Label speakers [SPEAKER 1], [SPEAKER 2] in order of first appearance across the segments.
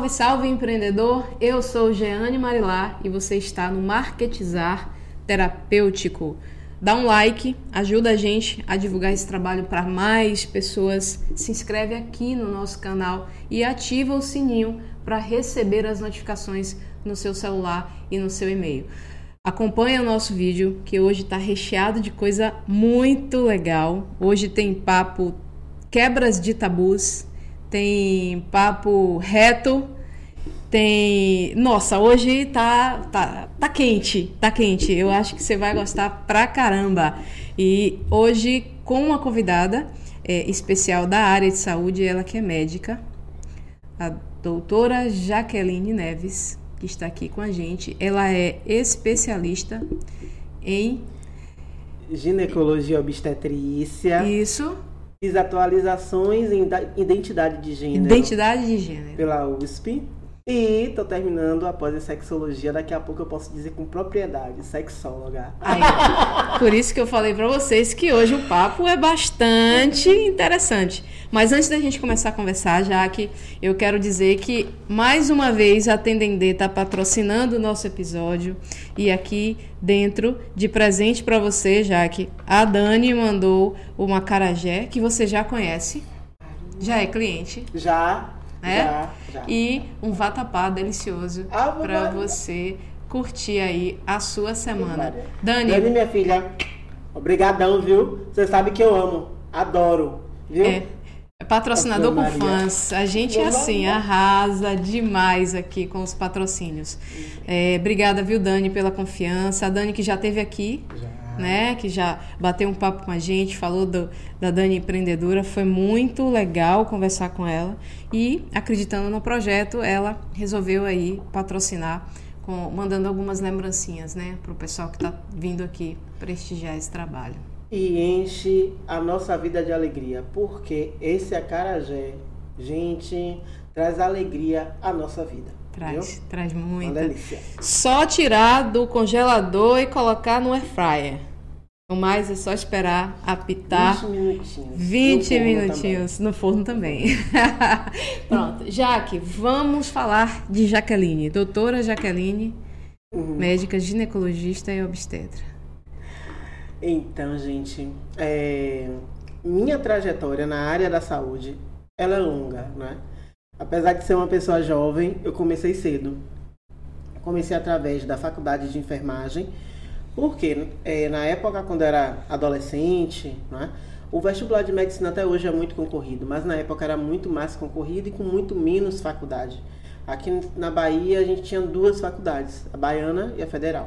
[SPEAKER 1] Salve empreendedor, eu sou Jeane Marilar e você está no Marketizar Terapêutico. Dá um like, ajuda a gente a divulgar esse trabalho para mais pessoas, se inscreve aqui no nosso canal e ativa o sininho para receber as notificações no seu celular e no seu e-mail. Acompanha o nosso vídeo que hoje está recheado de coisa muito legal. Hoje tem papo quebras de tabus, tem papo reto, tem... Nossa, hoje tá quente, tá quente. Eu acho que você vai gostar pra caramba. E hoje com uma convidada especial da área de saúde, ela que é médica, a doutora Jaqueline Neves, que está aqui com a gente. Ela é especialista em...
[SPEAKER 2] ginecologia obstetrícia.
[SPEAKER 1] Isso.
[SPEAKER 2] Fiz atualizações em identidade de gênero.
[SPEAKER 1] Identidade de gênero.
[SPEAKER 2] Pela USP. E tô terminando após a sexologia. Daqui a pouco eu posso dizer com propriedade, sexóloga.
[SPEAKER 1] Aí, por isso que eu falei pra vocês que hoje o papo é bastante interessante. Mas antes da gente começar a conversar, Jaque, eu quero dizer que, mais uma vez, a Tendendê está patrocinando o nosso episódio. E aqui dentro, de presente para você, Jaque, a Dani mandou uma acarajé, que você já conhece. Já é cliente.
[SPEAKER 2] Já.
[SPEAKER 1] E um vatapá delicioso para você curtir aí a sua semana.
[SPEAKER 2] Dani, minha filha, obrigadão, viu? Você sabe que eu amo, adoro, viu?
[SPEAKER 1] É patrocinador com fãs. A gente assim arrasa demais aqui com os patrocínios. Obrigada, viu, Dani, pela confiança. A Dani que já esteve aqui. Né, que já bateu um papo com a gente, falou da Dani empreendedora, foi muito legal conversar com ela e, acreditando no projeto, ela resolveu aí patrocinar, mandando algumas lembrancinhas, né, para o pessoal que está vindo aqui prestigiar esse trabalho.
[SPEAKER 2] E enche a nossa vida de alegria, porque esse acarajé, gente, traz alegria à nossa vida.
[SPEAKER 1] Traz muita.
[SPEAKER 2] Uma delícia.
[SPEAKER 1] Só tirar do congelador e colocar no air fryer. O mais é só esperar apitar 20 minutinhos no forno também. Pronto. Jaque, vamos falar de Jaqueline. Doutora Jaqueline, médica ginecologista e obstetra.
[SPEAKER 2] Então, gente, minha trajetória na área da saúde, ela é longa, né? Apesar de ser uma pessoa jovem, eu comecei cedo. Comecei através da faculdade de enfermagem, porque na época, quando eu era adolescente, né, o vestibular de medicina até hoje é muito concorrido, mas na época era muito mais concorrido e com muito menos faculdade. Aqui na Bahia a gente tinha 2 faculdades, a baiana e a federal.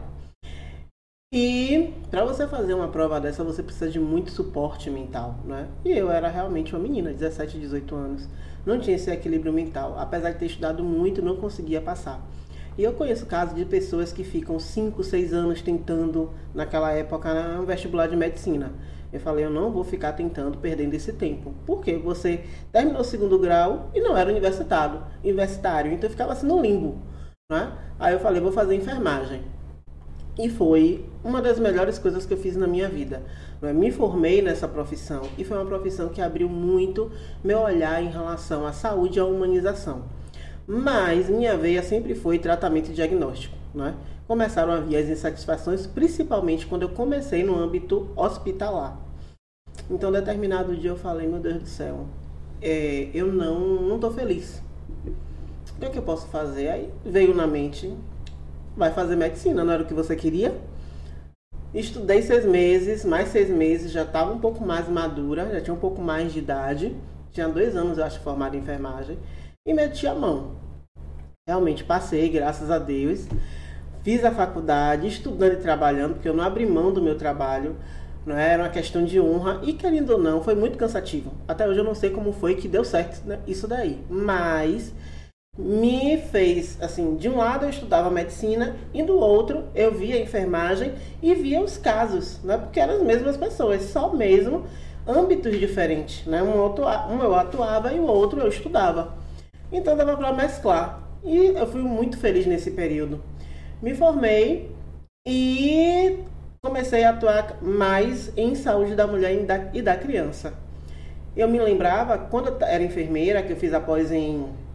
[SPEAKER 2] E para você fazer uma prova dessa, você precisa de muito suporte mental, né? E eu era realmente uma menina, 17, 18 anos. Não tinha esse equilíbrio mental. Apesar de ter estudado muito, não conseguia passar. E eu conheço casos de pessoas que ficam 5, 6 anos tentando, naquela época, um vestibular de medicina. Eu falei, eu não vou ficar tentando, perdendo esse tempo. Porque você terminou o 2º grau e não era universitário. Então eu ficava assim no limbo, né? Aí eu falei, vou fazer enfermagem. E foi uma das melhores coisas que eu fiz na minha vida. Me formei nessa profissão e foi uma profissão que abriu muito meu olhar em relação à saúde e à humanização. Mas minha veia sempre foi tratamento e diagnóstico, né? Começaram a vir as insatisfações, principalmente quando eu comecei no âmbito hospitalar. Então, determinado dia eu falei, meu Deus do céu, eu não estou feliz. O que é que eu posso fazer? Aí veio na mente... Vai fazer medicina, não era o que você queria? Estudei 6 meses, mais 6 meses, já estava um pouco mais madura, já tinha um pouco mais de idade. Tinha 2 anos, eu acho, formada em enfermagem. E meti a mão. Realmente passei, graças a Deus. Fiz a faculdade, estudando e trabalhando, porque eu não abri mão do meu trabalho. Não era uma questão de honra. E querendo ou não, foi muito cansativo. Até hoje eu não sei como foi que deu certo, né, isso daí. Mas... me fez, assim, de um lado eu estudava medicina e do outro eu via enfermagem e via os casos, né? Porque eram as mesmas pessoas, só mesmo âmbitos diferentes, né? Um eu atuava e o outro eu estudava. Então dava para mesclar. E eu fui muito feliz nesse período. Me formei e comecei a atuar mais em saúde da mulher e da criança. Eu me lembrava, quando eu era enfermeira, que eu fiz após em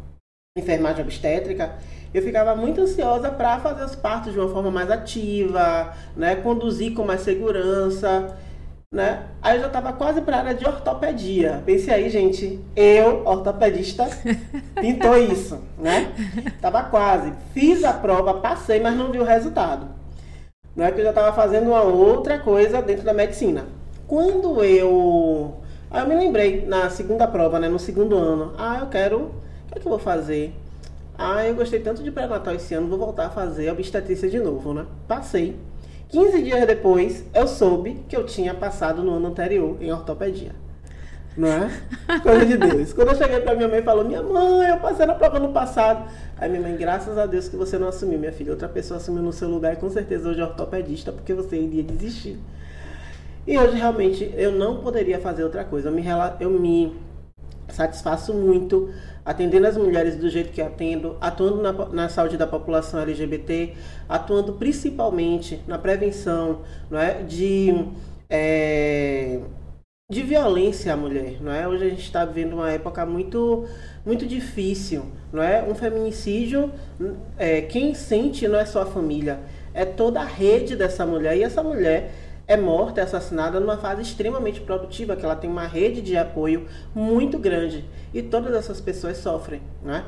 [SPEAKER 2] enfermagem obstétrica, eu ficava muito ansiosa para fazer os partos de uma forma mais ativa, né? Conduzir com mais segurança, né? Aí eu já estava quase para a área de ortopedia. Pensei aí, gente, eu, ortopedista, pintou isso, né? Tava quase. Fiz a prova, passei, mas não vi o resultado. Não é que eu já estava fazendo uma outra coisa dentro da medicina. Quando eu... Aí eu me lembrei, na segunda prova, né? No segundo ano. O que é que eu vou fazer? Eu gostei tanto de pré-natal esse ano, vou voltar a fazer obstetrícia de novo, né? Passei. 15 dias depois, eu soube que eu tinha passado no ano anterior em ortopedia. Não é? Coisa de Deus. Quando eu cheguei pra minha mãe, falou, minha mãe, eu passei na prova no passado. Aí minha mãe, graças a Deus que você não assumiu, minha filha. Outra pessoa assumiu no seu lugar e com certeza hoje é ortopedista, porque você iria desistir. E hoje, realmente, eu não poderia fazer outra coisa. Eu me satisfaço muito atendendo as mulheres do jeito que atendo, atuando na saúde da população LGBT, atuando principalmente na prevenção, não é, de violência à mulher, não é? Hoje a gente está vivendo uma época muito, muito difícil, não é? Um feminicídio, quem sente não é só a família, é toda a rede dessa mulher, e essa mulher é morta, é assassinada numa fase extremamente produtiva, que ela tem uma rede de apoio muito grande. E todas essas pessoas sofrem, né?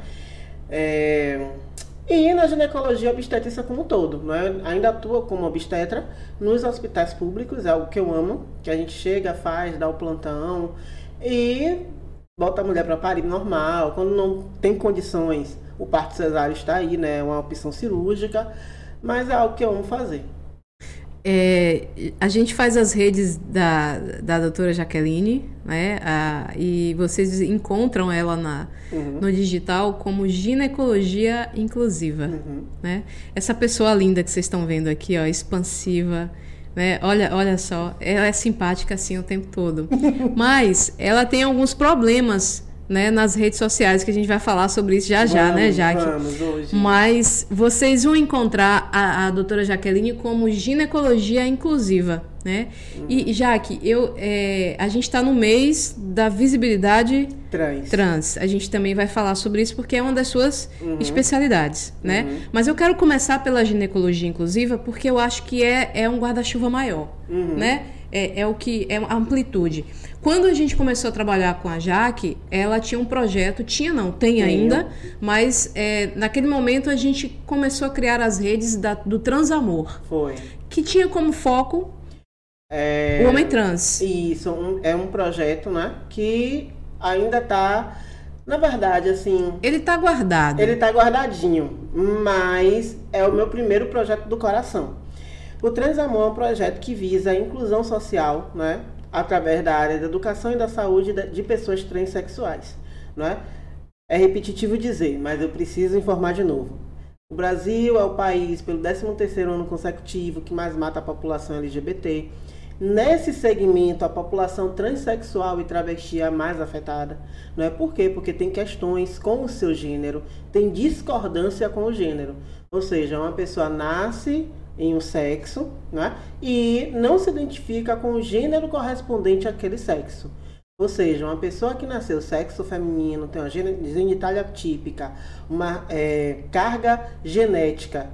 [SPEAKER 2] E na ginecologia obstetrícia como um todo, né? Ainda atua como obstetra nos hospitais públicos, é algo que eu amo, que a gente chega, faz, dá o plantão e bota a mulher para parir normal. Quando não tem condições, o parto cesáreo está aí, né? É uma opção cirúrgica, mas é algo que eu amo fazer.
[SPEAKER 1] A gente faz as redes da doutora Jaqueline, né? E vocês encontram ela no digital como ginecologia inclusiva, né? Essa pessoa linda que vocês estão vendo aqui, ó, expansiva, né? Olha só, ela é simpática assim o tempo todo, mas ela tem alguns problemas, né, nas redes sociais, que a gente vai falar sobre isso já, né, Jaque?
[SPEAKER 2] Vamos, hoje.
[SPEAKER 1] Mas vocês vão encontrar a doutora Jaqueline como ginecologia inclusiva, né? E, Jaque, a gente está no mês da visibilidade trans. A gente também vai falar sobre isso porque é uma das suas especialidades, né? Mas eu quero começar pela ginecologia inclusiva porque eu acho que é um guarda-chuva maior, né? É o que é a amplitude. Quando a gente começou a trabalhar com a Jaque, ela tinha um projeto, tem ainda, mas naquele momento a gente começou a criar as redes do Transamor.
[SPEAKER 2] Foi.
[SPEAKER 1] Que tinha como foco o homem trans.
[SPEAKER 2] Isso, é um projeto, né, que ainda está, na verdade, assim...
[SPEAKER 1] Ele está guardado.
[SPEAKER 2] Ele está guardadinho, mas é o meu primeiro projeto do coração. O Transamor é um projeto que visa a inclusão social, né, através da área da educação e da saúde de pessoas transexuais, não é? É repetitivo dizer, mas eu preciso informar de novo. O Brasil é o país, pelo 13º ano consecutivo, que mais mata a população LGBT. Nesse segmento, a população transexual e travesti é a mais afetada. Não é? Por quê? Porque tem questões com o seu gênero, tem discordância com o gênero. Ou seja, uma pessoa nasce em um sexo, né, e não se identifica com o gênero correspondente àquele sexo. Ou seja, uma pessoa que nasceu sexo feminino, tem uma genitália típica, uma carga genética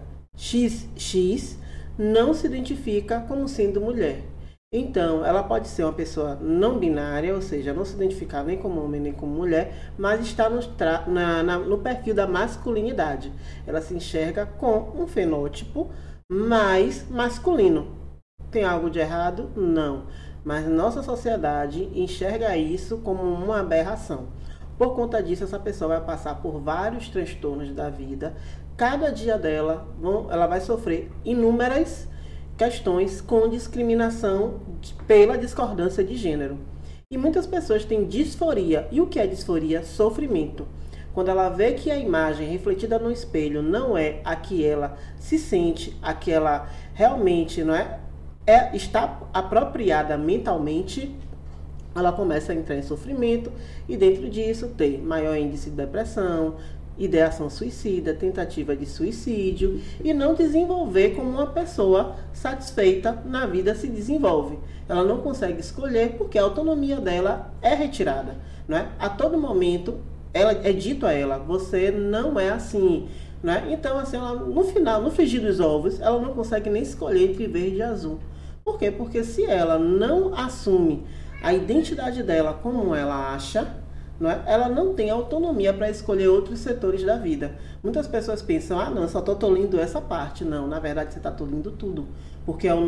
[SPEAKER 2] XX, não se identifica como sendo mulher. Então, ela pode ser uma pessoa não binária, ou seja, não se identificar nem como homem nem como mulher, mas está no perfil da masculinidade. Ela se enxerga com um fenótipo mais masculino. Tem algo de errado? Não. Mas nossa sociedade enxerga isso como uma aberração. Por conta disso, essa pessoa vai passar por vários transtornos da vida. Cada dia dela, ela vai sofrer inúmeras questões com discriminação pela discordância de gênero. E muitas pessoas têm disforia. E o que é disforia? Sofrimento. Quando ela vê que a imagem refletida no espelho não é a que ela se sente, a que ela realmente está apropriada mentalmente, ela começa a entrar em sofrimento e dentro disso ter maior índice de depressão, ideação suicida, tentativa de suicídio e não desenvolver como uma pessoa satisfeita na vida se desenvolve. Ela não consegue escolher porque a autonomia dela é retirada, né? A todo momento é dito a ela, você não é assim, né? Então, assim, ela, no final, no frigir dos ovos, ela não consegue nem escolher entre verde e azul. Por quê? Porque se ela não assume a identidade dela como ela acha, não é? Ela não tem autonomia para escolher outros setores da vida. Muitas pessoas pensam, não, eu só estou tolindo essa parte. Não, na verdade você está tolindo tudo. Porque é a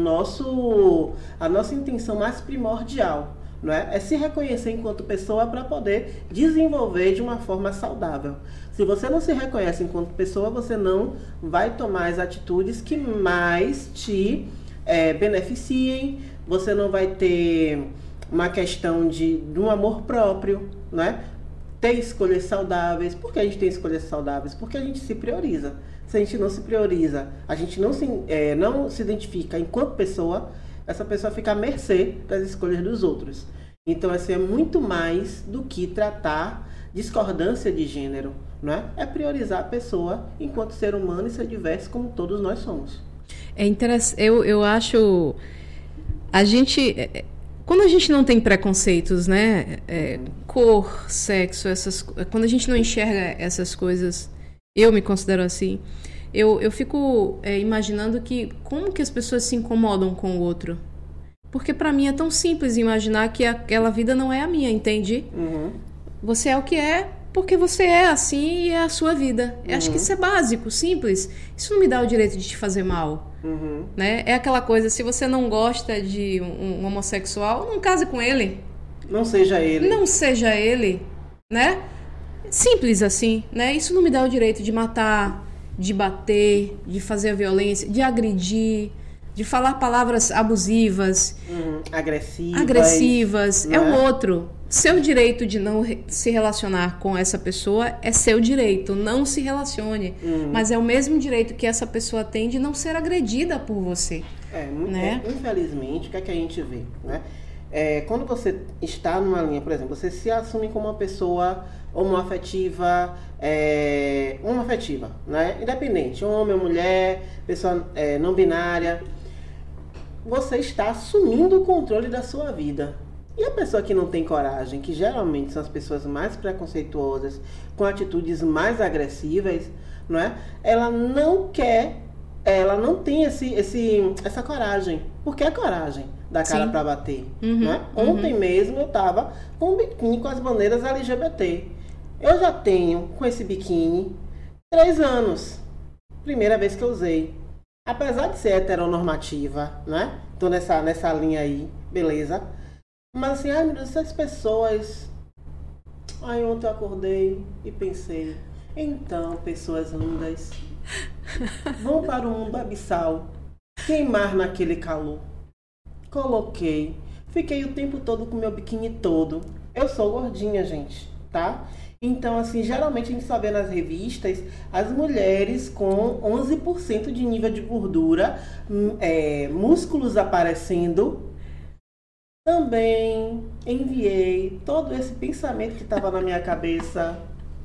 [SPEAKER 2] nossa intenção mais primordial, não é? É se reconhecer enquanto pessoa para poder desenvolver de uma forma saudável. Se você não se reconhece enquanto pessoa, você não vai tomar as atitudes que mais te beneficiem, você não vai ter uma questão de um amor próprio, né? Ter escolhas saudáveis. Por que a gente tem escolhas saudáveis? Porque a gente se prioriza. Se a gente não se prioriza, a gente não se identifica enquanto pessoa, essa pessoa fica à mercê das escolhas dos outros. Então, assim, é muito mais do que tratar discordância de gênero, né? É priorizar a pessoa enquanto ser humano e ser diverso como todos nós somos.
[SPEAKER 1] É interessante, eu acho, quando a gente não tem preconceitos, né, cor, sexo, quando a gente não enxerga essas coisas, eu me considero assim, eu fico imaginando como que as pessoas se incomodam com o outro, porque para mim é tão simples imaginar que aquela vida não é a minha, entende?
[SPEAKER 2] Uhum.
[SPEAKER 1] Você é o que é, porque você é assim e é a sua vida. Eu acho que isso é básico, simples. Isso não me dá o direito de te fazer mal.
[SPEAKER 2] Uhum.
[SPEAKER 1] Né? É aquela coisa, se você não gosta de um homossexual, não case com ele.
[SPEAKER 2] Não seja ele.
[SPEAKER 1] Não seja ele, né? Simples assim, né? Isso não me dá o direito de matar, de bater, de fazer a violência, de agredir, de falar palavras abusivas. Agressivas. É o outro. Seu direito de não se relacionar com essa pessoa é seu direito, não se relacione. Mas é o mesmo direito que essa pessoa tem de não ser agredida por você. Né?
[SPEAKER 2] Infelizmente, o que é que a gente vê? Né? Quando você está numa linha, por exemplo, você se assume como uma pessoa homoafetiva, né? Independente, homem ou mulher, pessoa não binária, você está assumindo o controle da sua vida. E a pessoa que não tem coragem, que geralmente são as pessoas mais preconceituosas, com atitudes mais agressivas, não é? Ela não tem essa coragem. Porque é coragem da cara para bater. Não é? Ontem mesmo eu estava com um biquíni com as bandeiras LGBT. Eu já tenho com esse biquíni 3 anos. Primeira vez que eu usei. Apesar de ser heteronormativa, né? Tô nessa linha aí, beleza? Mas assim, meu Deus, essas pessoas... ontem eu acordei e pensei, então, pessoas lindas, vão para o mundo abissal, queimar naquele calor. Coloquei, fiquei o tempo todo com meu biquíni todo. Eu sou gordinha, gente, tá? Então, assim, geralmente a gente só vê nas revistas as mulheres com 11% de nível de gordura, músculos aparecendo. Também enviei todo esse pensamento que estava na minha cabeça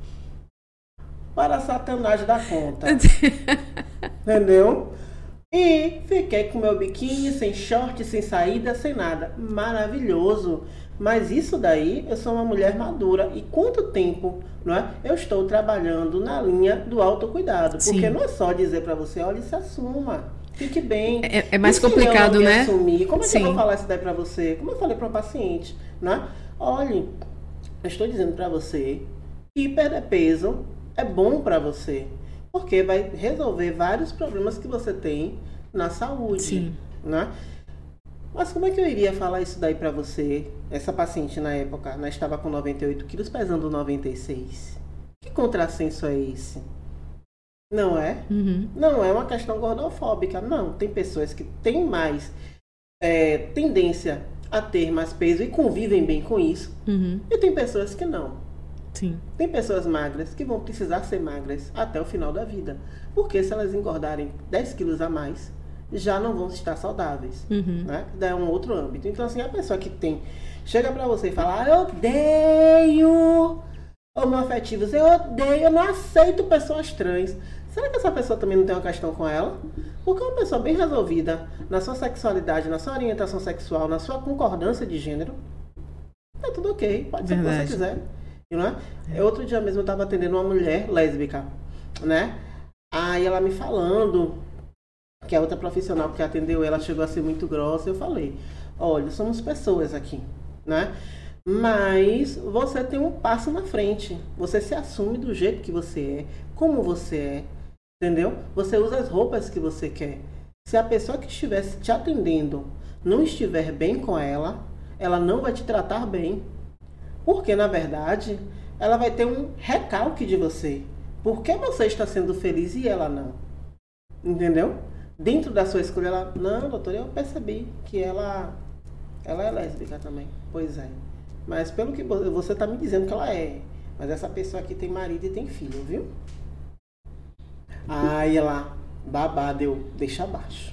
[SPEAKER 2] para Satanás da conta. Entendeu? E fiquei com meu biquíni, sem short, sem saída, sem nada. Maravilhoso. Mas isso daí, eu sou uma mulher madura. E quanto tempo, não é? Eu estou trabalhando na linha do autocuidado. Porque Sim. Não é só dizer para você, olha, se assuma. Fique bem.
[SPEAKER 1] É mais complicado, né?
[SPEAKER 2] Assumir? Como é que eu vou falar isso daí pra você? Como eu falei para um paciente, né? Olhe, eu estou dizendo para você que perder peso é bom para você. Porque vai resolver vários problemas que você tem na saúde. Sim. Né? Mas como é que eu iria falar isso daí para você? Essa paciente na época, né, estava com 98 quilos, pesando 96. Que contrassenso é esse? Não é? Não é uma questão gordofóbica, não. Tem pessoas que têm mais tendência a ter mais peso e convivem bem com isso. E tem pessoas que não.
[SPEAKER 1] Sim.
[SPEAKER 2] Tem pessoas magras que vão precisar ser magras até o final da vida. Porque se elas engordarem 10 quilos a mais, já não vão estar saudáveis. Né? Daí é um outro âmbito. Então, assim, a pessoa que chega pra você e fala, eu odeio homoafetivos, eu odeio, eu não aceito pessoas trans. Será que essa pessoa também não tem uma questão com ela? Porque uma pessoa bem resolvida na sua sexualidade, na sua orientação sexual, na sua concordância de gênero, tá tudo ok, pode ser o que você quiser. Né? Outro dia mesmo eu estava atendendo uma mulher lésbica, né? Aí ela me falando que a outra profissional que atendeu ela chegou a ser muito grossa. Eu falei, olha, somos pessoas aqui, né? Mas você tem um passo na frente. Você se assume do jeito que você é, como você é, entendeu? Você usa as roupas que você quer. Se a pessoa que estivesse te atendendo não estiver bem com ela não vai te tratar bem. Porque, na verdade, ela vai ter um recalque de você. Por que você está sendo feliz e ela não? Entendeu? Dentro da sua escolha, ela... Não, doutora, eu percebi que ela é lésbica também. Pois é. Mas pelo que você está me dizendo que ela é. Mas essa pessoa aqui tem marido e tem filho, viu? Aí ela, babado, eu deixa abaixo.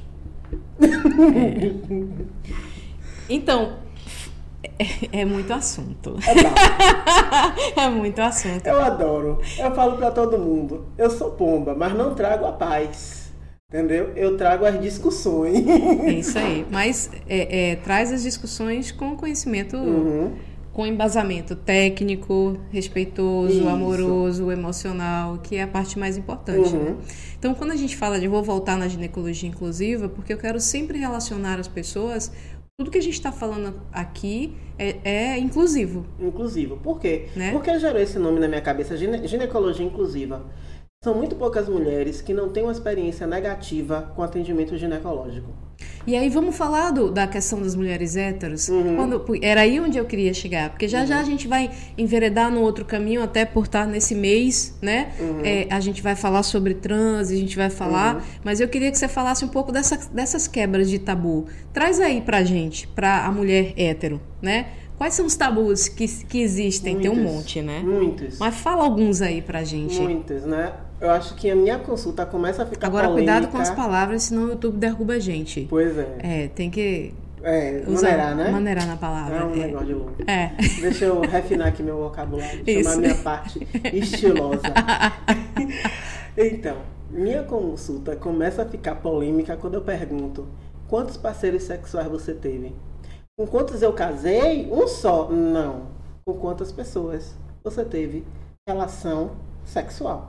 [SPEAKER 1] Então, é muito assunto. É muito assunto.
[SPEAKER 2] Eu adoro. Eu falo pra todo mundo. Eu sou pomba, mas não trago a paz. Entendeu? Eu trago as discussões.
[SPEAKER 1] É isso aí. Mas traz as discussões com conhecimento... Com embasamento técnico, respeitoso,
[SPEAKER 2] Isso.
[SPEAKER 1] amoroso, emocional, que é a parte mais importante. Né? Então, quando a gente fala de... Vou voltar na ginecologia inclusiva, porque eu quero sempre relacionar as pessoas... Tudo que a gente está falando aqui é inclusivo.
[SPEAKER 2] Inclusivo. Por quê?
[SPEAKER 1] Né?
[SPEAKER 2] Porque gerou esse nome na minha cabeça, ginecologia inclusiva. São muito poucas mulheres que não têm uma experiência negativa com atendimento ginecológico.
[SPEAKER 1] E aí vamos falar da questão das mulheres héteros? Era aí onde eu queria chegar, porque já a gente vai enveredar no outro caminho, até por estar nesse mês, né? A gente vai falar sobre trans, a gente vai falar, mas eu queria que você falasse um pouco dessas quebras de tabu. Traz aí pra gente, pra a mulher hétero, né? Quais são os tabus que existem? Tem um monte, né?
[SPEAKER 2] Muitos.
[SPEAKER 1] Mas fala alguns aí pra gente.
[SPEAKER 2] Muitos, né? Eu acho que a minha consulta começa a ficar
[SPEAKER 1] Agora,
[SPEAKER 2] polêmica.
[SPEAKER 1] cuidado com as palavras, senão o YouTube derruba a gente.
[SPEAKER 2] Pois é.
[SPEAKER 1] Tem que...
[SPEAKER 2] maneirar, né?
[SPEAKER 1] Maneirar na palavra.
[SPEAKER 2] É um negócio de louco.
[SPEAKER 1] É.
[SPEAKER 2] Deixa eu refinar aqui meu vocabulário.
[SPEAKER 1] Isso.
[SPEAKER 2] Chamar minha parte estilosa. Então, minha consulta começa a ficar polêmica quando eu pergunto: quantos parceiros sexuais você teve? Com quantos eu casei? Um só? Não. Com quantas pessoas você teve relação sexual?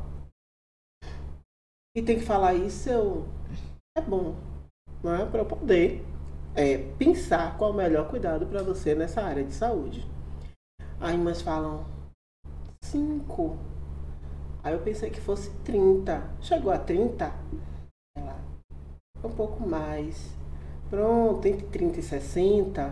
[SPEAKER 2] E tem que falar isso, é bom, não é? Para eu poder pensar qual o melhor cuidado para você nessa área de saúde. Aí umas falam 5. Aí eu pensei que fosse 30. Chegou a 30? Ela, um pouco mais. Pronto, entre 30 e 60.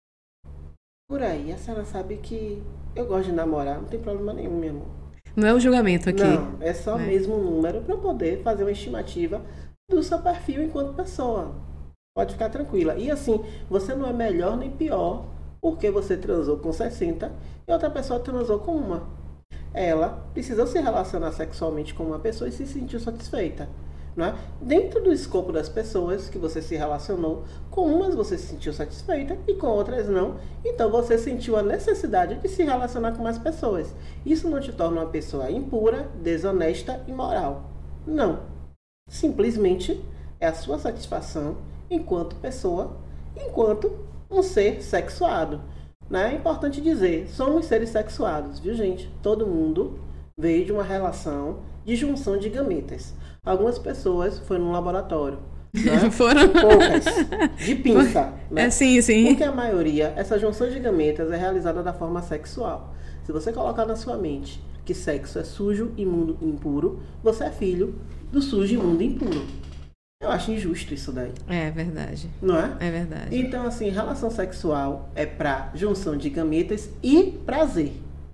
[SPEAKER 2] Por aí, a senhora sabe que eu gosto de namorar, não tem problema nenhum, meu amor.
[SPEAKER 1] Não é o julgamento aqui.
[SPEAKER 2] Não, é só mesmo um número para eu poder fazer uma estimativa do seu perfil enquanto pessoa. Pode ficar tranquila. E assim, você não é melhor nem pior porque você transou com 60 e outra pessoa transou com uma. Ela precisou se relacionar sexualmente com uma pessoa e se sentiu satisfeita. Não é? Dentro do escopo das pessoas que você se relacionou, com umas você se sentiu satisfeita e com outras não. Então você sentiu a necessidade de se relacionar com mais pessoas. Isso não te torna uma pessoa impura, desonesta e imoral. Não. Simplesmente é a sua satisfação enquanto pessoa, enquanto um ser sexuado. Né? É importante dizer, somos seres sexuados, viu, gente? Todo mundo veio de uma relação de junção de gametas. Algumas pessoas foram no laboratório. Né?
[SPEAKER 1] Foram
[SPEAKER 2] poucas. De pinça. Né?
[SPEAKER 1] Sim.
[SPEAKER 2] Porque a maioria, essa junção de gametas é realizada da forma sexual. Se você colocar na sua mente que sexo é sujo, imundo e impuro, você é filho do sujo, imundo e impuro. Eu acho injusto isso daí.
[SPEAKER 1] É verdade.
[SPEAKER 2] Não é?
[SPEAKER 1] É verdade.
[SPEAKER 2] Então, assim, relação sexual é para junção de gametas e prazer.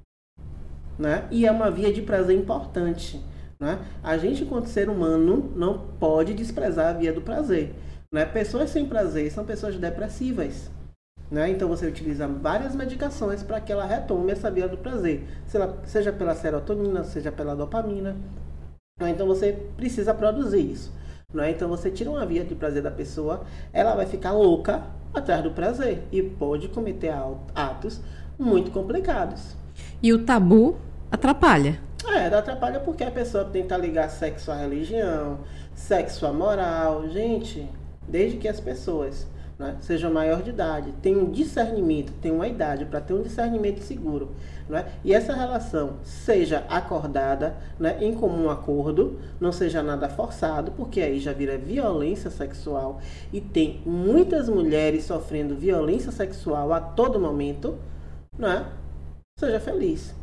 [SPEAKER 2] Né? E é uma via de prazer importante. Né? A gente, enquanto ser humano, não pode desprezar a via do prazer. Né? Pessoas sem prazer são pessoas depressivas. Né? Então você utiliza várias medicações para que ela retome essa via do prazer. Seja pela serotonina, seja pela dopamina. Né? Então você precisa produzir isso. Né? Então você tira uma via de prazer da pessoa, ela vai ficar louca atrás do prazer e pode cometer atos muito complicados.
[SPEAKER 1] E o tabu atrapalha.
[SPEAKER 2] Atrapalha porque a pessoa tenta ligar sexo à religião, sexo à moral. Gente, desde que as pessoas né, seja maior de idade, tenha um discernimento, tenha uma idade para ter um discernimento seguro, né, e essa relação seja acordada, né, em comum acordo, não seja nada forçado, porque aí já vira violência sexual e tem muitas mulheres sofrendo violência sexual a todo momento, né, seja feliz.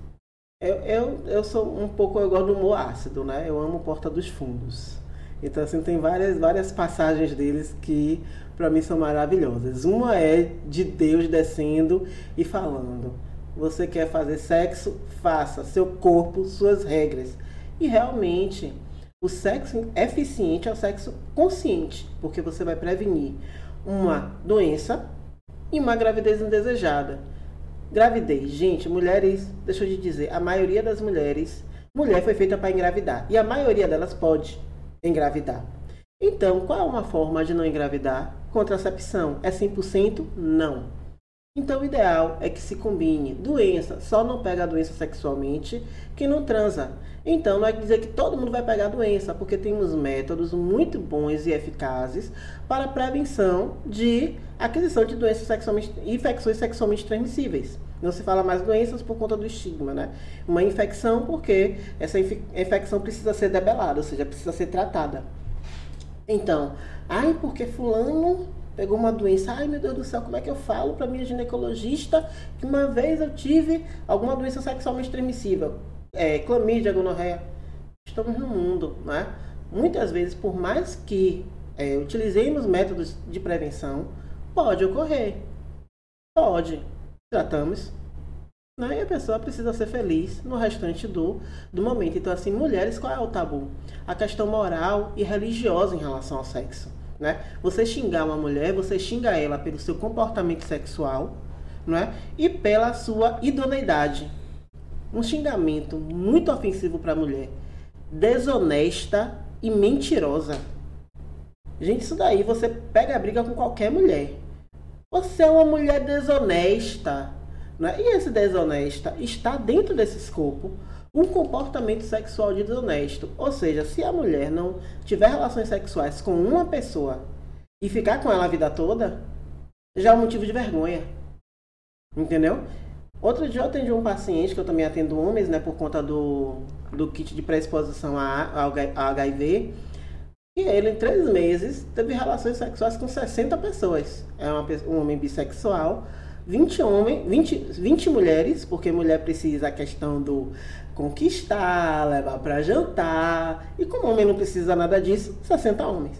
[SPEAKER 2] Eu sou um pouco, eu gosto do humor ácido, né? Eu amo Porta dos Fundos. Então, assim, tem várias passagens deles que, para mim, são maravilhosas. Uma é de Deus descendo e falando: você quer fazer sexo? Faça. Seu corpo, suas regras. E, realmente, o sexo eficiente é o sexo consciente, porque você vai prevenir uma doença e uma gravidez indesejada. Gravidez, gente, mulheres, deixa eu te dizer, a maioria das mulheres, mulher foi feita para engravidar. E a maioria delas pode engravidar. Então, qual é uma forma de não engravidar? Contracepção. É 100%? Não. Então, o ideal é que se combine. Doença, só não pega a doença sexualmente quem não transa. Então, não é dizer que todo mundo vai pegar a doença, porque temos métodos muito bons e eficazes para a prevenção de aquisição de doenças infecções sexualmente transmissíveis. Não se fala mais doenças por conta do estigma, né? Uma infecção porque essa infecção precisa ser debelada, ou seja, precisa ser tratada. Então, porque fulano pegou uma doença, meu Deus do céu, como é que eu falo para minha ginecologista que uma vez eu tive alguma doença sexualmente transmissível? Clamídia, gonorreia. Estamos no mundo, né? Muitas vezes, por mais que utilizemos métodos de prevenção, pode ocorrer. Pode. Tratamos. Né? E a pessoa precisa ser feliz no restante do momento. Então, assim, mulheres, qual é o tabu? A questão moral e religiosa em relação ao sexo. Né? Você xingar uma mulher, você xinga ela pelo seu comportamento sexual, né? E pela sua idoneidade. Um xingamento muito ofensivo para a mulher. Desonesta e mentirosa. Gente, isso daí você pega a briga com qualquer mulher. Você é uma mulher desonesta. Né? E esse desonesta está dentro desse escopo um comportamento sexual de desonesto. Ou seja, se a mulher não tiver relações sexuais com uma pessoa e ficar com ela a vida toda, já é um motivo de vergonha. Entendeu? Outro dia eu atendi um paciente, que eu também atendo homens, né, por conta do kit de pré-exposição a HIV. E ele, em 3 meses, teve relações sexuais com 60 pessoas. É um homem bissexual. 20 mulheres, porque mulher precisa a questão do conquistar, levar para jantar. E como homem não precisa nada disso, 60 homens.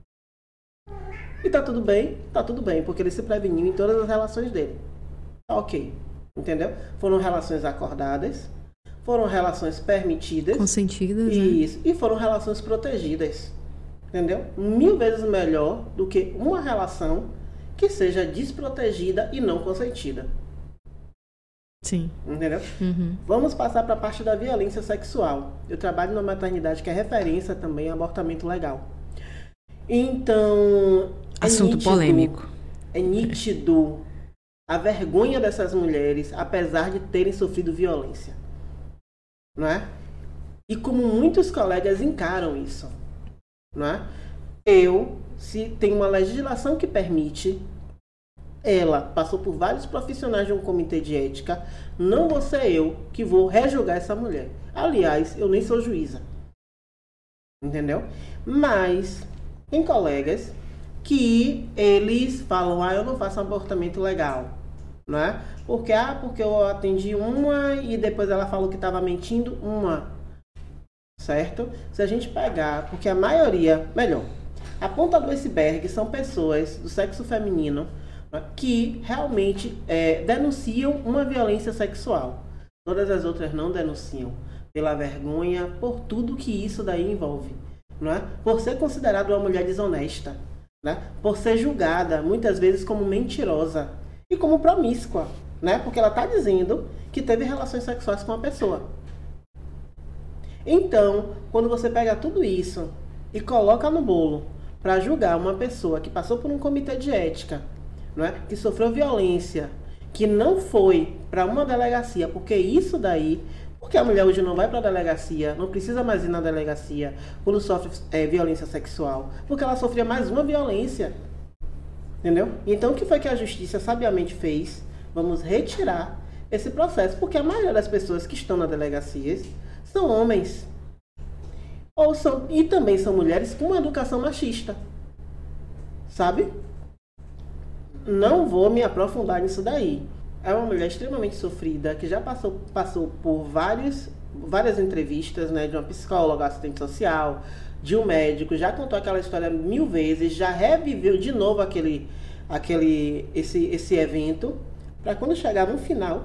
[SPEAKER 2] E tá tudo bem, porque ele se preveniu em todas as relações dele. Tá ok, entendeu? Foram relações acordadas, foram relações permitidas.
[SPEAKER 1] Consentidas,
[SPEAKER 2] isso,
[SPEAKER 1] né?
[SPEAKER 2] E foram relações protegidas. Entendeu? 1000 vezes melhor do que uma relação que seja desprotegida e não consentida.
[SPEAKER 1] Sim.
[SPEAKER 2] Entendeu?
[SPEAKER 1] Uhum.
[SPEAKER 2] Vamos passar para a parte da violência sexual. Eu trabalho numa maternidade que é referência também a abortamento legal. Então...
[SPEAKER 1] Assunto polêmico.
[SPEAKER 2] É nítido a vergonha dessas mulheres, apesar de terem sofrido violência. Não é? E como muitos colegas encaram isso. Não é? Se tem uma legislação que permite, ela passou por vários profissionais de um comitê de ética, não vou ser eu que vou rejulgar essa mulher. Aliás, eu nem sou juíza. Entendeu? Mas tem colegas que eles falam, eu não faço um abortamento legal. Não é? Porque eu atendi uma e depois ela falou que estava mentindo certo? Se a gente pegar, porque a maioria, a ponta do iceberg são pessoas do sexo feminino, né, que realmente denunciam uma violência sexual. Todas as outras não denunciam pela vergonha, por tudo que isso daí envolve, não é? Por ser considerada uma mulher desonesta, né? Por ser julgada muitas vezes como mentirosa e como promíscua, né? Porque ela está dizendo que teve relações sexuais com a pessoa. Então, quando você pega tudo isso e coloca no bolo para julgar uma pessoa que passou por um comitê de ética, não é? Que sofreu violência, que não foi para uma delegacia, porque a mulher hoje não vai para a delegacia, não precisa mais ir na delegacia quando sofre violência sexual, porque ela sofria mais uma violência. Entendeu? Então, o que foi que a justiça sabiamente fez? Vamos retirar esse processo, porque a maioria das pessoas que estão nas delegacias são homens. E também são mulheres com uma educação machista. Sabe? Não vou me aprofundar nisso daí. É uma mulher extremamente sofrida, que já passou por várias entrevistas, né, de uma psicóloga, assistente social, de um médico, já contou aquela história 1000 vezes, já reviveu de novo esse evento, para quando chegar no final,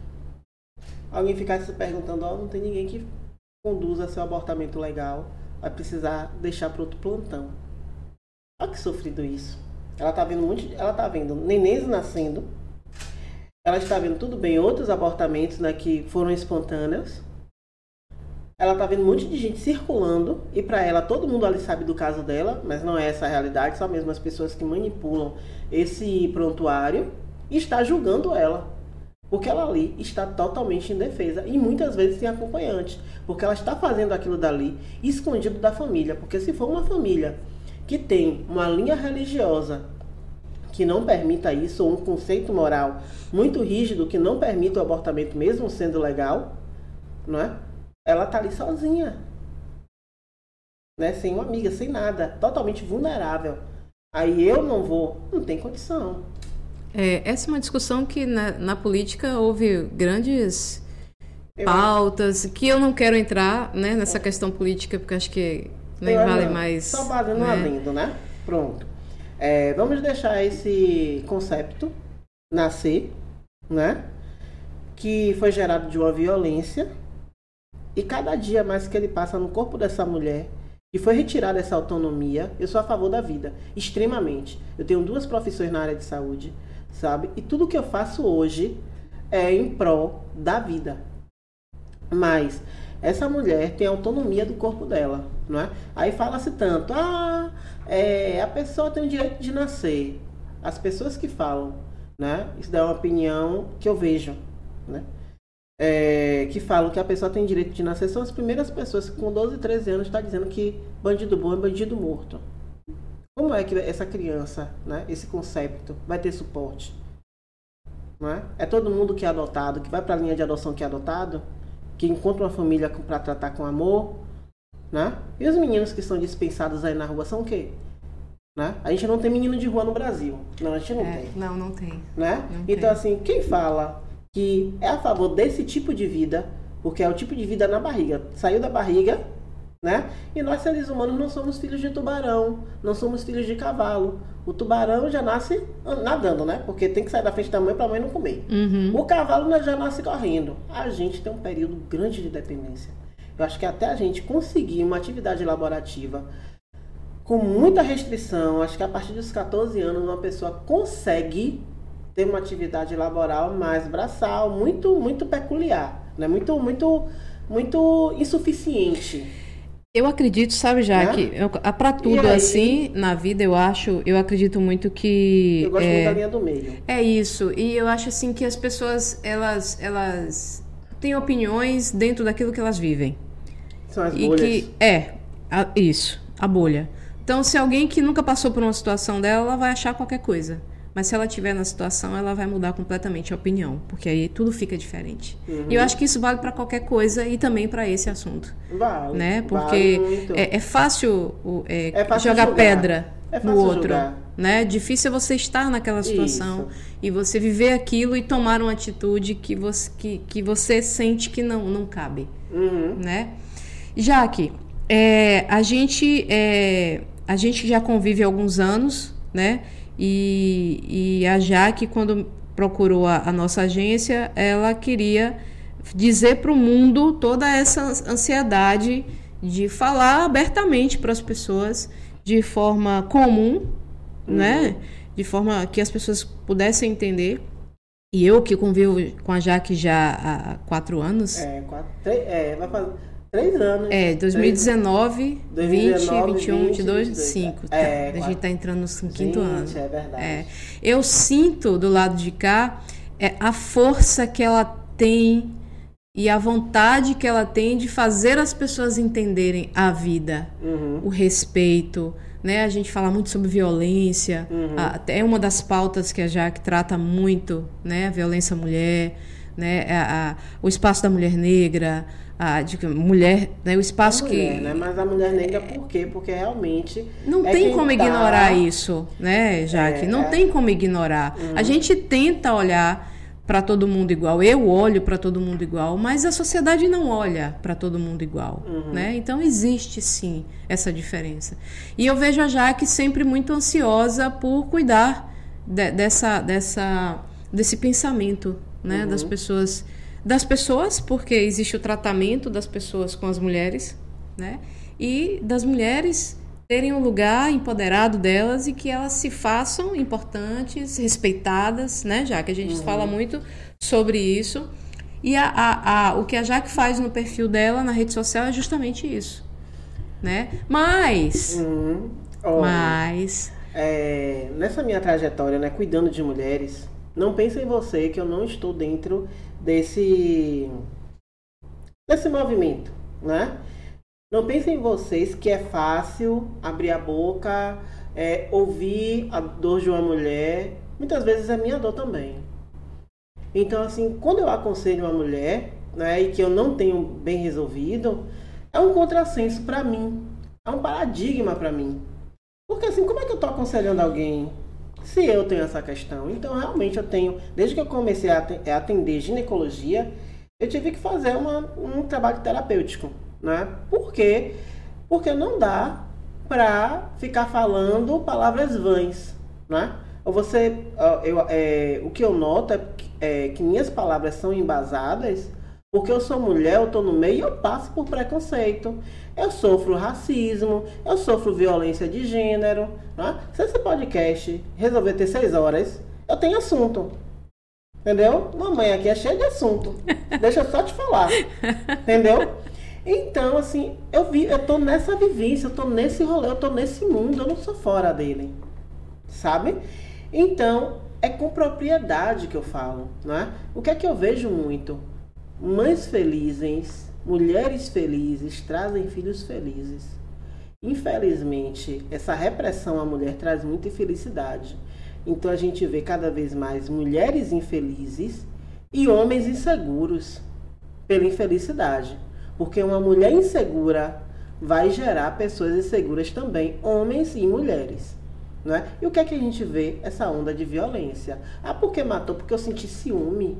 [SPEAKER 2] alguém ficar se perguntando, não tem ninguém que conduza seu abortamento legal, vai precisar deixar para outro plantão. Olha que sofrido isso. Ela tá vendo nenéns nascendo, ela está vendo tudo bem outros abortamentos, né, que foram espontâneos. Ela tá vendo um monte de gente circulando e para ela todo mundo ali sabe do caso dela, mas não é essa a realidade, só mesmo as pessoas que manipulam esse prontuário e está julgando ela. Porque ela ali está totalmente indefesa e muitas vezes sem acompanhante, porque ela está fazendo aquilo dali escondido da família, porque se for uma família que tem uma linha religiosa que não permita isso, ou um conceito moral muito rígido que não permita o abortamento mesmo sendo legal, não é? Ela tá ali sozinha, né? Sem uma amiga, sem nada, totalmente vulnerável. Aí não tem condição.
[SPEAKER 1] Essa é uma discussão que na política houve grandes pautas, que eu não quero entrar, né, nessa questão política, porque acho que nem vale mais...
[SPEAKER 2] Só fazendo um adendo, né? Pronto. Vamos deixar esse conceito nascer, né? Que foi gerado de uma violência. E cada dia mais que ele passa no corpo dessa mulher, e foi retirada essa autonomia, eu sou a favor da vida, extremamente. Eu tenho 2 profissões na área de saúde, sabe? E tudo que eu faço hoje é em prol da vida. Mas essa mulher tem autonomia do corpo dela, não é? Aí fala-se tanto, a pessoa tem o direito de nascer. As pessoas que falam, né? Isso é uma opinião que eu vejo, né? Que falam que a pessoa tem direito de nascer, são as primeiras pessoas que com 12, 13 anos estão dizendo que bandido bom é bandido morto. Como é que essa criança, né, esse conceito, vai ter suporte? Não é? É todo mundo que é adotado, que vai para a linha de adoção que é adotado, que encontra uma família para tratar com amor, né? E os meninos que são dispensados aí na rua são o quê? Né? A gente não tem menino de rua no Brasil. Não, a gente não tem.
[SPEAKER 1] Não tem.
[SPEAKER 2] Né?
[SPEAKER 1] Não
[SPEAKER 2] então,
[SPEAKER 1] tem.
[SPEAKER 2] Assim, quem fala que é a favor desse tipo de vida, porque é o tipo de vida na barriga, saiu da barriga, né? E nós, seres humanos, não somos filhos de tubarão, não somos filhos de cavalo. O tubarão já nasce nadando, né? Porque tem que sair da frente da mãe para a mãe não comer.
[SPEAKER 1] Uhum.
[SPEAKER 2] O cavalo já nasce correndo. A gente tem um período grande de dependência. Eu acho que até a gente conseguir uma atividade laborativa com muita restrição, acho que a partir dos 14 anos uma pessoa consegue ter uma atividade laboral mais braçal, muito peculiar, né? Muito insuficiente.
[SPEAKER 1] Eu acredito, sabe, Jaque, para tudo assim na vida, eu acredito muito que...
[SPEAKER 2] Eu gosto muito da linha do meio.
[SPEAKER 1] É isso, e eu acho assim que as pessoas, elas têm opiniões dentro daquilo que elas vivem.
[SPEAKER 2] São as bolhas.
[SPEAKER 1] Isso, a bolha. Então, se alguém que nunca passou por uma situação dela, ela vai achar qualquer coisa. Mas se ela estiver na situação, ela vai mudar completamente a opinião, porque aí tudo fica diferente. Uhum. E eu acho que isso vale para qualquer coisa e também para esse assunto.
[SPEAKER 2] Vale,
[SPEAKER 1] né? Porque
[SPEAKER 2] vale
[SPEAKER 1] é fácil,
[SPEAKER 2] fácil
[SPEAKER 1] jogar
[SPEAKER 2] julgar.
[SPEAKER 1] pedra no outro.
[SPEAKER 2] Julgar.
[SPEAKER 1] Né? Difícil é você estar naquela situação e você viver aquilo e tomar uma atitude que você sente que não cabe.
[SPEAKER 2] Uhum.
[SPEAKER 1] Né? Jaque, a gente já convive há alguns anos, né? E a Jaque, quando procurou a nossa agência, ela queria dizer para o mundo toda essa ansiedade de falar abertamente para as pessoas de forma comum, né? De forma que as pessoas pudessem entender. E eu que convivo com a Jaque já há 4 anos.
[SPEAKER 2] Vai fazer 3 anos.
[SPEAKER 1] 2019, 20, 21, 22,
[SPEAKER 2] 22.
[SPEAKER 1] 5. A gente está entrando no 5º ano.
[SPEAKER 2] É verdade.
[SPEAKER 1] Eu sinto do lado de cá a força que ela tem e a vontade que ela tem de fazer as pessoas entenderem a vida, o respeito, né? A gente fala muito sobre violência, é uma das pautas que a Jaque trata muito, né? A violência à mulher, né? O espaço da mulher negra, mulher, né? O espaço
[SPEAKER 2] mulher,
[SPEAKER 1] que...
[SPEAKER 2] né? Mas a mulher negra por quê? Porque realmente...
[SPEAKER 1] Não tem como ignorar isso, né, Jaque? Não tem como ignorar. A gente tenta olhar para todo mundo igual. Eu olho para todo mundo igual, mas a sociedade não olha para todo mundo igual, né? Então existe sim essa diferença. E eu vejo a Jaque sempre muito ansiosa por cuidar desse pensamento, né? Das pessoas, porque existe o tratamento das pessoas com as mulheres, né? E das mulheres terem um lugar empoderado delas e que elas se façam importantes, respeitadas, né, Jaque? A gente fala muito sobre isso. E o que a Jaque faz no perfil dela, na rede social, é justamente isso, né? Mas...
[SPEAKER 2] nessa minha trajetória, né, cuidando de mulheres, não pense em você que eu não estou dentro desse movimento, né? Não pensem em vocês que é fácil abrir a boca, ouvir a dor de uma mulher. Muitas vezes é minha dor também. Então, assim, quando eu aconselho uma mulher, né, e que eu não tenho bem resolvido, é um contrassenso para mim. É um paradigma para mim. Porque, assim, como é que eu estou aconselhando alguém se eu tenho essa questão? Então, realmente, eu tenho... Desde que eu comecei a atender ginecologia, eu tive que fazer um trabalho terapêutico. Né? Por quê? Porque não dá para ficar falando palavras vãs, né? O que eu noto é que minhas palavras são embasadas porque eu sou mulher, eu estou no meio e eu passo por preconceito. Eu sofro racismo, eu sofro violência de gênero. Né? Se esse podcast resolver ter 6 horas, eu tenho assunto. Entendeu? Mamãe aqui é cheia de assunto. Deixa eu só te falar. Entendeu? Então, assim, eu tô nessa vivência, eu tô nesse rolê, eu tô nesse mundo, eu não sou fora dele, sabe? Então, é com propriedade que eu falo, né? O que é que eu vejo muito? Mães felizes, mulheres felizes, trazem filhos felizes. Infelizmente, essa repressão à mulher traz muita infelicidade. Então, a gente vê cada vez mais mulheres infelizes e homens inseguros pela infelicidade. Porque uma mulher insegura vai gerar pessoas inseguras também, homens e mulheres. Não é? E o que é que a gente vê? Essa onda de violência. Ah, por que matou? Porque eu senti ciúme.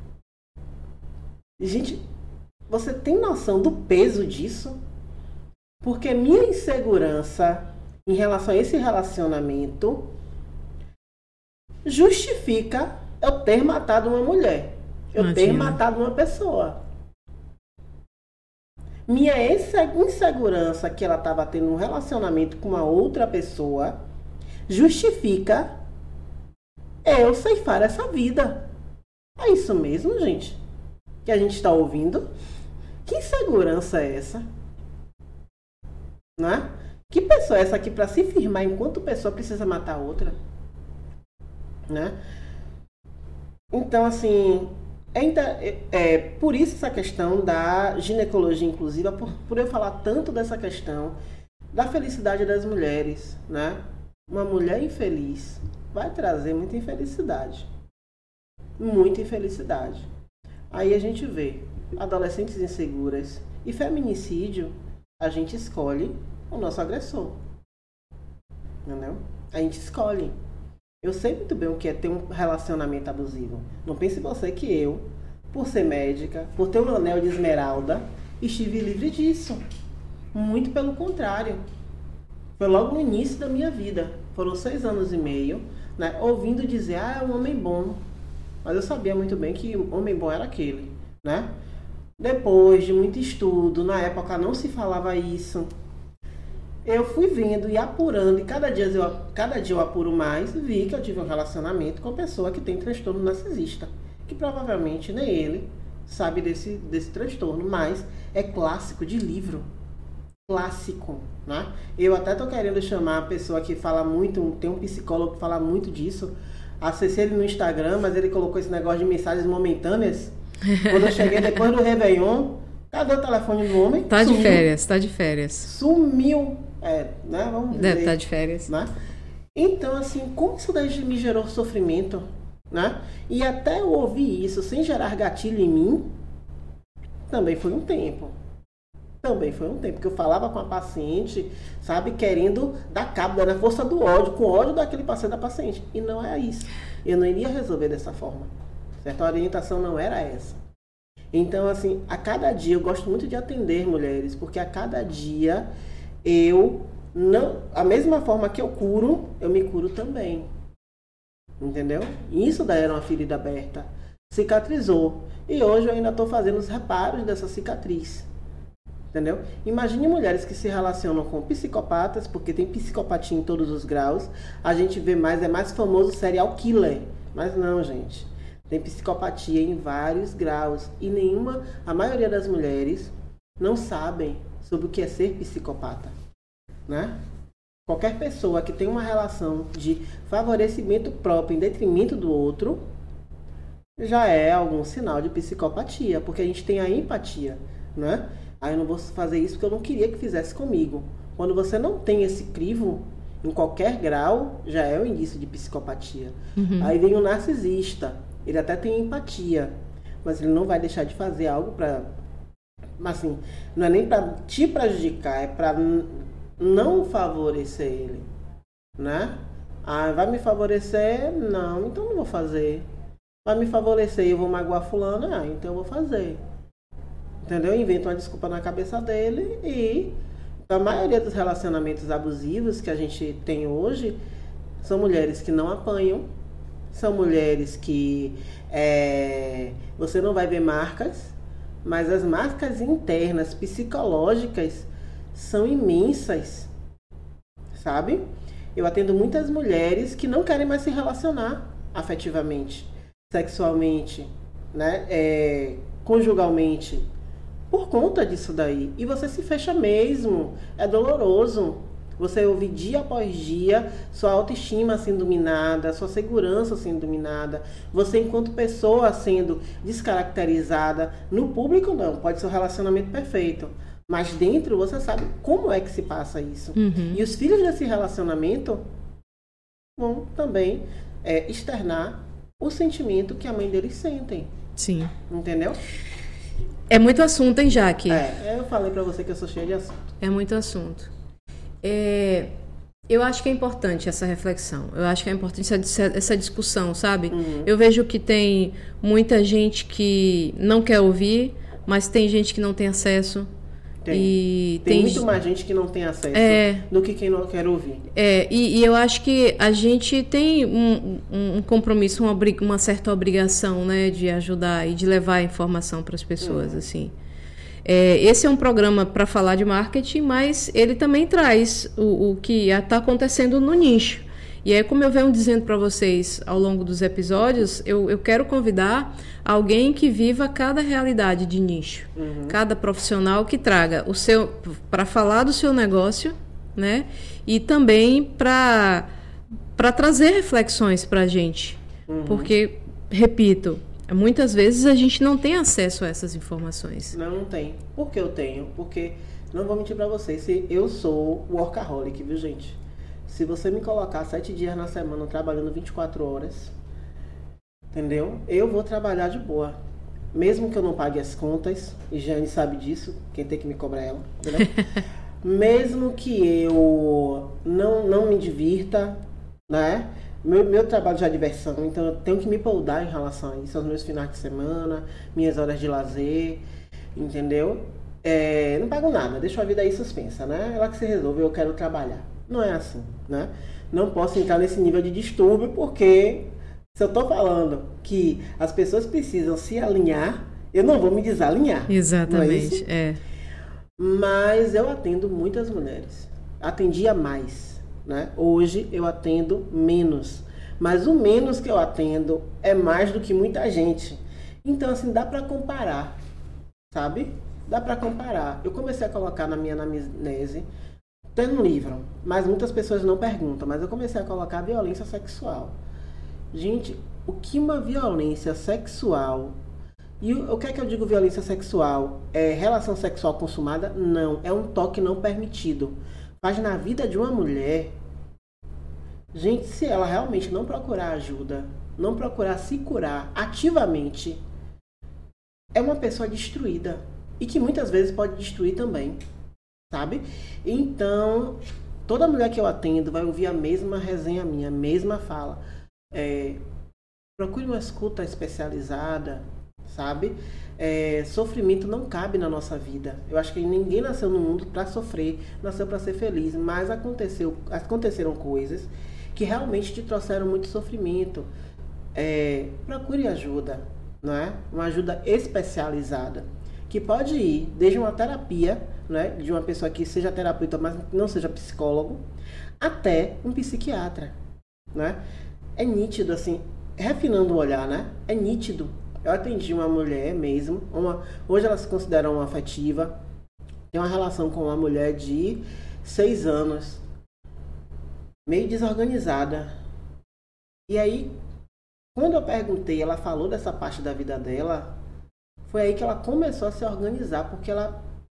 [SPEAKER 2] Gente, você tem noção do peso disso? Porque minha insegurança em relação a esse relacionamento justifica eu ter matado uma mulher. Eu ter matado uma pessoa. Minha insegurança que ela estava tendo um relacionamento com uma outra pessoa justifica eu ceifar essa vida. É isso mesmo, gente? Que a gente está ouvindo? Que insegurança é essa? Não é? Que pessoa é essa que para se firmar enquanto pessoa precisa matar a outra? Né? Então, assim... por isso essa questão da ginecologia inclusiva, por eu falar tanto dessa questão da felicidade das mulheres, né? Uma mulher infeliz vai trazer muita infelicidade. Muita infelicidade. Aí a gente vê adolescentes inseguras e feminicídio, a gente escolhe o nosso agressor. Entendeu? A gente escolhe. Eu sei muito bem o que é ter um relacionamento abusivo. Não pense você que eu, por ser médica, por ter um anel de esmeralda, estive livre disso. Muito pelo contrário. Foi logo no início da minha vida. Foram 6 anos e meio, né, ouvindo dizer, é um homem bom. Mas eu sabia muito bem que o homem bom era aquele, né? Depois de muito estudo, na época não se falava isso. Eu fui vendo e apurando, e cada dia eu apuro mais, vi que eu tive um relacionamento com uma pessoa que tem transtorno narcisista, que provavelmente nem ele sabe desse transtorno, mas é clássico de livro. Clássico, né? Eu até tô querendo chamar a pessoa que fala muito, tem um psicólogo que fala muito disso, acessei ele no Instagram, mas ele colocou esse negócio de mensagens momentâneas. Quando eu cheguei depois do Réveillon, Cadê o telefone do homem?
[SPEAKER 1] Tá de férias, tá de férias.
[SPEAKER 2] Sumiu. Né? Vamos dizer.
[SPEAKER 1] Deve estar de férias.
[SPEAKER 2] Né? Então, assim, como isso daí me gerou sofrimento, né? E até eu ouvir isso sem gerar gatilho em mim, também foi um tempo. Porque eu falava com a paciente, sabe, querendo dar cabo, dando a força do ódio, com ódio daquele paciente da paciente. E não é isso. Eu não iria resolver dessa forma. Certo? A orientação não era essa. Então, assim, a cada dia, eu gosto muito de atender mulheres, porque a cada dia a mesma forma que eu curo, eu me curo também. Entendeu? Isso daí era uma ferida aberta. Cicatrizou. E hoje eu ainda estou fazendo os reparos dessa cicatriz. Entendeu? Imagine mulheres que se relacionam com psicopatas, porque tem psicopatia em todos os graus. A gente vê mais, é mais famoso serial killer. Mas não, gente. Tem psicopatia em vários graus. E a maioria das mulheres não sabem sobre o que é ser psicopata. Né? Qualquer pessoa que tem uma relação de favorecimento próprio em detrimento do outro, já é algum sinal de psicopatia, porque a gente tem a empatia, né? Aí eu não vou fazer isso porque eu não queria que fizesse comigo. Quando você não tem esse crivo, em qualquer grau, já é um indício de psicopatia. Uhum. Aí vem o narcisista, ele até tem empatia, mas ele não vai deixar de fazer algo para... Assim, não é nem para te prejudicar, é para não favorecer ele, né? Ah, vai me favorecer? Não, então não vou fazer. Vai me favorecer e eu vou magoar fulano? Ah, então eu vou fazer. Entendeu? Inventa uma desculpa na cabeça dele e a maioria dos relacionamentos abusivos que a gente tem hoje são mulheres que não apanham, são mulheres que você não vai ver marcas, mas as marcas internas, psicológicas, são imensas, sabe? Eu atendo muitas mulheres que não querem mais se relacionar afetivamente, sexualmente, né? Conjugalmente, por conta disso daí. E você se fecha mesmo, é doloroso. Você ouve dia após dia sua autoestima sendo minada, sua segurança sendo minada, você enquanto pessoa sendo descaracterizada. No público não, pode ser um relacionamento perfeito, mas dentro você sabe como é que se passa isso. Uhum. E os filhos desse relacionamento vão também externar o sentimento que a mãe deles sentem.
[SPEAKER 1] Sim.
[SPEAKER 2] Entendeu?
[SPEAKER 1] É muito assunto, hein, Jaque?
[SPEAKER 2] Eu falei pra você que eu sou cheia de assunto.
[SPEAKER 1] É muito assunto. Eu acho que é importante essa reflexão. Eu acho que é importante essa discussão, sabe? Uhum. Eu vejo que tem muita gente que não quer ouvir, mas tem gente que não tem acesso.
[SPEAKER 2] Tem muito mais gente que não tem acesso do que quem não quer ouvir.
[SPEAKER 1] E eu acho que a gente tem um compromisso, uma certa obrigação, né, de ajudar e de levar a informação para as pessoas, assim. Esse é um programa para falar de marketing, mas ele também traz o que está acontecendo no nicho. E aí, como eu venho dizendo para vocês ao longo dos episódios, eu quero convidar alguém que viva cada realidade de nicho. Uhum. Cada profissional que traga para falar do seu negócio, né? E também para trazer reflexões para a gente. Uhum. Porque, repito, muitas vezes a gente não tem acesso a essas informações.
[SPEAKER 2] Não tem. Por que eu tenho? Porque, não vou mentir para vocês, eu sou workaholic, viu, gente? Se você me colocar 7 dias na semana trabalhando 24 horas, entendeu? Eu vou trabalhar de boa. Mesmo que eu não pague as contas, e Jane sabe disso, quem tem que me cobrar é ela, entendeu? Mesmo que eu não me divirta, né? Meu trabalho já é diversão, então eu tenho que me poldar em relação a isso, aos meus finais de semana, minhas horas de lazer, entendeu? Não pago nada, deixo a vida aí suspensa, né? Ela que se resolve, eu quero trabalhar. Não é assim, né? Não posso entrar nesse nível de distúrbio, porque se eu tô falando que as pessoas precisam se alinhar, eu não vou me desalinhar.
[SPEAKER 1] Exatamente,
[SPEAKER 2] não é isso? Mas eu atendo muitas mulheres. Atendia mais, né? Hoje eu atendo menos. Mas o menos que eu atendo é mais do que muita gente. Então, assim, dá pra comparar, sabe? Dá pra comparar. Eu comecei a colocar na minha anamnese, tem um livro, mas muitas pessoas não perguntam, mas eu comecei a colocar violência sexual. Gente, o que uma violência sexual E o que é que eu digo violência sexual? É relação sexual consumada? Não, é um toque não permitido. Mas na vida de uma mulher, gente, se ela realmente não procurar ajuda, não procurar se curar ativamente, é uma pessoa destruída. E que muitas vezes pode destruir também, sabe? Então, toda mulher que eu atendo vai ouvir a mesma resenha minha, a mesma fala. Procure uma escuta especializada, sabe? Sofrimento não cabe na nossa vida. Eu acho que ninguém nasceu no mundo para sofrer, nasceu para ser feliz, mas aconteceram coisas que realmente te trouxeram muito sofrimento. Procure ajuda, não é? Uma ajuda especializada, que pode ir desde uma terapia, né, de uma pessoa que seja terapeuta, mas não seja psicólogo, até um psiquiatra, né? É nítido, assim, refinando o olhar, né? É nítido. Eu atendi uma mulher mesmo, hoje ela se considera uma afetiva, tem uma relação com uma mulher de 6 anos, meio desorganizada. E aí, quando eu perguntei, ela falou dessa parte da vida dela, foi aí que ela começou a se organizar, porque ela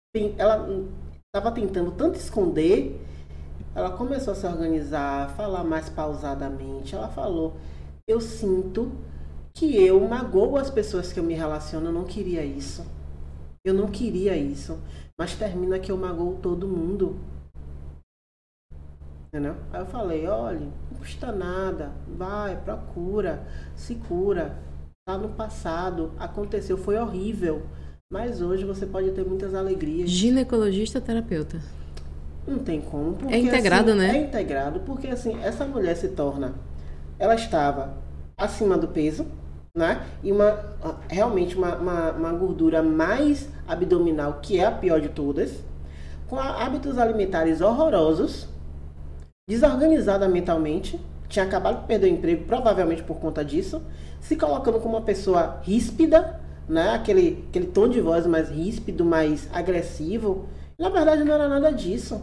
[SPEAKER 2] estava tentando tanto esconder, ela começou a se organizar, falar mais pausadamente. Ela falou, eu sinto que eu magoo as pessoas que eu me relaciono, eu não queria isso. Eu não queria isso, mas termina que eu magoo todo mundo. Entendeu? Aí eu falei, olha, não custa nada, vai, procura, se cura. Tá no passado, aconteceu, foi horrível, mas hoje você pode ter muitas alegrias.
[SPEAKER 1] Ginecologista terapeuta?
[SPEAKER 2] Não tem como. Porque,
[SPEAKER 1] é integrado,
[SPEAKER 2] assim,
[SPEAKER 1] né?
[SPEAKER 2] É integrado, porque assim, essa mulher se torna... Ela estava acima do peso, né? E realmente uma gordura mais abdominal, que é a pior de todas, com hábitos alimentares horrorosos, desorganizada mentalmente, tinha acabado de perder o emprego, provavelmente por conta disso, se colocando como uma pessoa ríspida, né? Aquele tom de voz mais ríspido, mais agressivo. Na verdade, não era nada disso.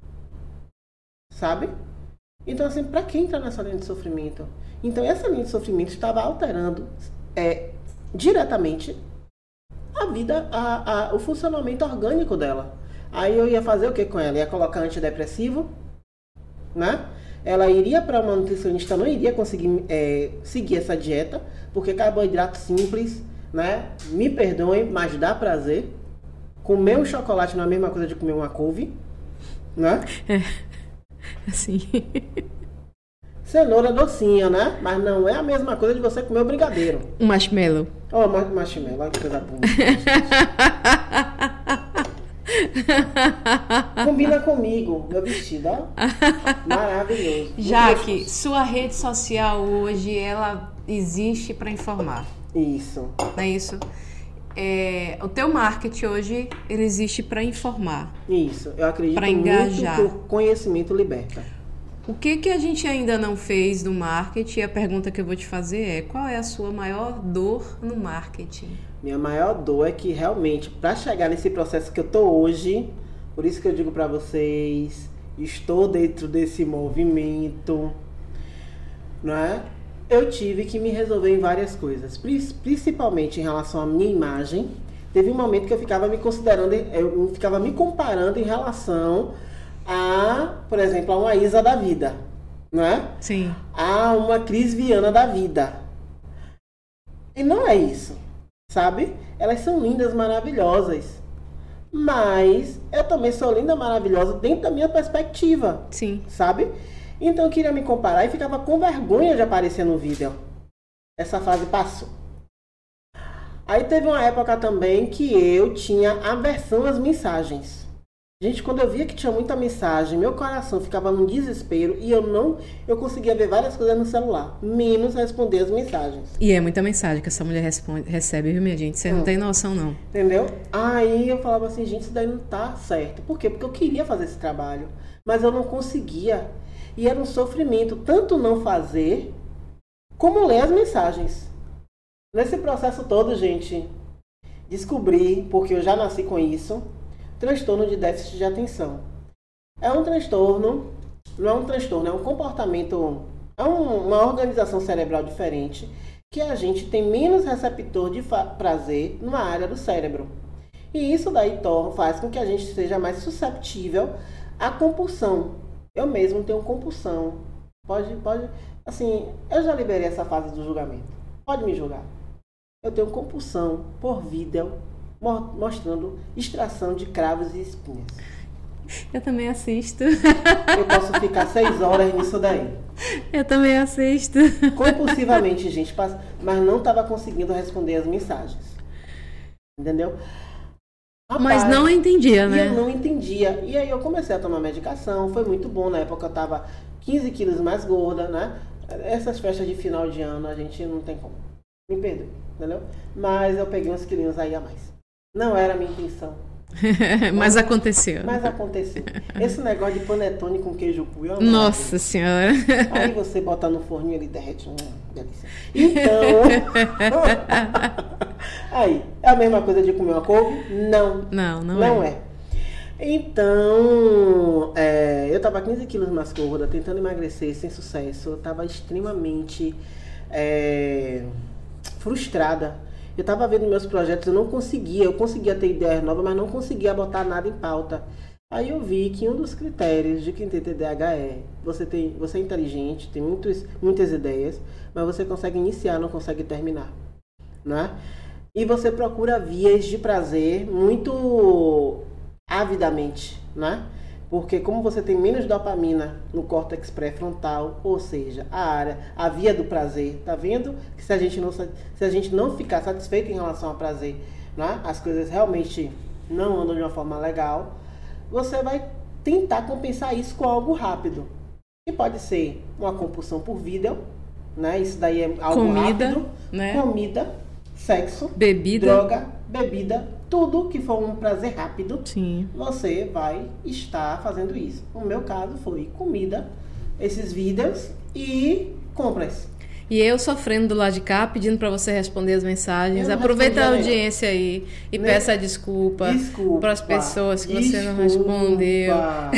[SPEAKER 2] Sabe? Então, assim, pra quem entrar nessa linha de sofrimento? Então, essa linha de sofrimento estava alterando diretamente a vida, o funcionamento orgânico dela. Aí eu ia fazer o que com ela? Ia colocar antidepressivo, né? Ela iria para uma nutricionista, não iria conseguir seguir essa dieta, porque carboidrato simples, né? Me perdoem, mas dá prazer. Comer um chocolate não é a mesma coisa de comer uma couve, né?
[SPEAKER 1] Assim.
[SPEAKER 2] Cenoura docinha, né? Mas não é a mesma coisa de você comer o brigadeiro.
[SPEAKER 1] Um marshmallow.
[SPEAKER 2] Oh, marshmallow, olha que coisa boa. Combina comigo, meu vestido, ó. Maravilhoso.
[SPEAKER 1] Jaque, sua rede social hoje, ela existe para informar.
[SPEAKER 2] Isso.
[SPEAKER 1] Não é isso? O teu marketing hoje, ele existe para informar.
[SPEAKER 2] Isso, eu acredito
[SPEAKER 1] pra engajar.
[SPEAKER 2] Muito que o conhecimento liberta.
[SPEAKER 1] O que a gente ainda não fez no marketing? A pergunta que eu vou te fazer é, qual é a sua maior dor no marketing?
[SPEAKER 2] Minha maior dor é que realmente, para chegar nesse processo que eu tô hoje, por isso que eu digo para vocês, estou dentro desse movimento, não é? Eu tive que me resolver em várias coisas, principalmente em relação à minha imagem. Teve um momento que eu ficava me considerando, eu ficava me comparando em relação a, por exemplo, a uma Isa da vida, não é?
[SPEAKER 1] Sim.
[SPEAKER 2] A uma Cris Viana da vida. E não é isso, sabe? Elas são lindas, maravilhosas. Mas eu também sou linda, maravilhosa dentro da minha perspectiva.
[SPEAKER 1] Sim.
[SPEAKER 2] Sabe? Então eu queria me comparar e ficava com vergonha de aparecer no vídeo. Essa fase passou. Aí teve uma época também que eu tinha aversão às mensagens. Gente, quando eu via que tinha muita mensagem, meu coração ficava num desespero e eu conseguia ver várias coisas no celular, menos responder as mensagens.
[SPEAKER 1] E é muita mensagem que essa mulher recebe, viu, minha gente? Você não tem noção, não.
[SPEAKER 2] Entendeu? Aí eu falava assim, gente, isso daí não tá certo. Por quê? Porque eu queria fazer esse trabalho, mas eu não conseguia. E era um sofrimento, tanto não fazer, como ler as mensagens. Nesse processo todo, gente, descobri, porque eu já nasci com isso, transtorno de déficit de atenção. É um transtorno, não é um transtorno, é um comportamento, é uma organização cerebral diferente, que a gente tem menos receptor de prazer numa área do cérebro. E isso daí faz com que a gente seja mais susceptível à compulsão. Eu mesmo tenho compulsão. Pode, assim, eu já liberei essa fase do julgamento. Pode me julgar. Eu tenho compulsão por vídeo mostrando extração de cravos e espinhas.
[SPEAKER 1] Eu também assisto.
[SPEAKER 2] Eu posso ficar 6 horas nisso daí.
[SPEAKER 1] Eu também assisto.
[SPEAKER 2] Compulsivamente, gente, mas não estava conseguindo responder as mensagens. Entendeu? Rapaz,
[SPEAKER 1] mas não entendia, né?
[SPEAKER 2] E eu não entendia. E aí eu comecei a tomar medicação. Foi muito bom. Na época eu estava 15 quilos mais gorda, né? Essas festas de final de ano a gente não tem como. Me perdoe, entendeu? Mas eu peguei uns quilinhos aí a mais. Não era a minha intenção.
[SPEAKER 1] Mas aconteceu.
[SPEAKER 2] Mas aconteceu. Esse negócio de panetone com queijo cuiabá.
[SPEAKER 1] Nossa senhora.
[SPEAKER 2] Aí você bota no forninho, ele derrete. Delícia. Então... aí, é a mesma coisa de comer uma couve? Não é. Então, eu tava 15 quilos mais gorda, tentando emagrecer, sem sucesso. Eu tava extremamente frustrada. Eu estava vendo meus projetos, eu conseguia ter ideias novas, mas não conseguia botar nada em pauta. Aí eu vi que um dos critérios de quem tem TDAH você é inteligente, tem muitas ideias, mas você consegue iniciar, não consegue terminar, né? E você procura vias de prazer muito avidamente, né? Porque como você tem menos dopamina no córtex pré-frontal, ou seja, a via do prazer, tá vendo? Que se a gente não ficar satisfeito em relação ao prazer, né? As coisas realmente não andam de uma forma legal, você vai tentar compensar isso com algo rápido. Que pode ser uma compulsão por vídeo, né? Isso daí é algo rápido. Né? Comida, sexo, droga, bebida, tudo que for um prazer rápido,
[SPEAKER 1] sim,
[SPEAKER 2] você vai estar fazendo isso. O meu caso foi comida, esses vídeos e compras.
[SPEAKER 1] E eu sofrendo do lado de cá, pedindo para você responder as mensagens. Aproveita a audiência aí e peça desculpa para as pessoas que você não respondeu.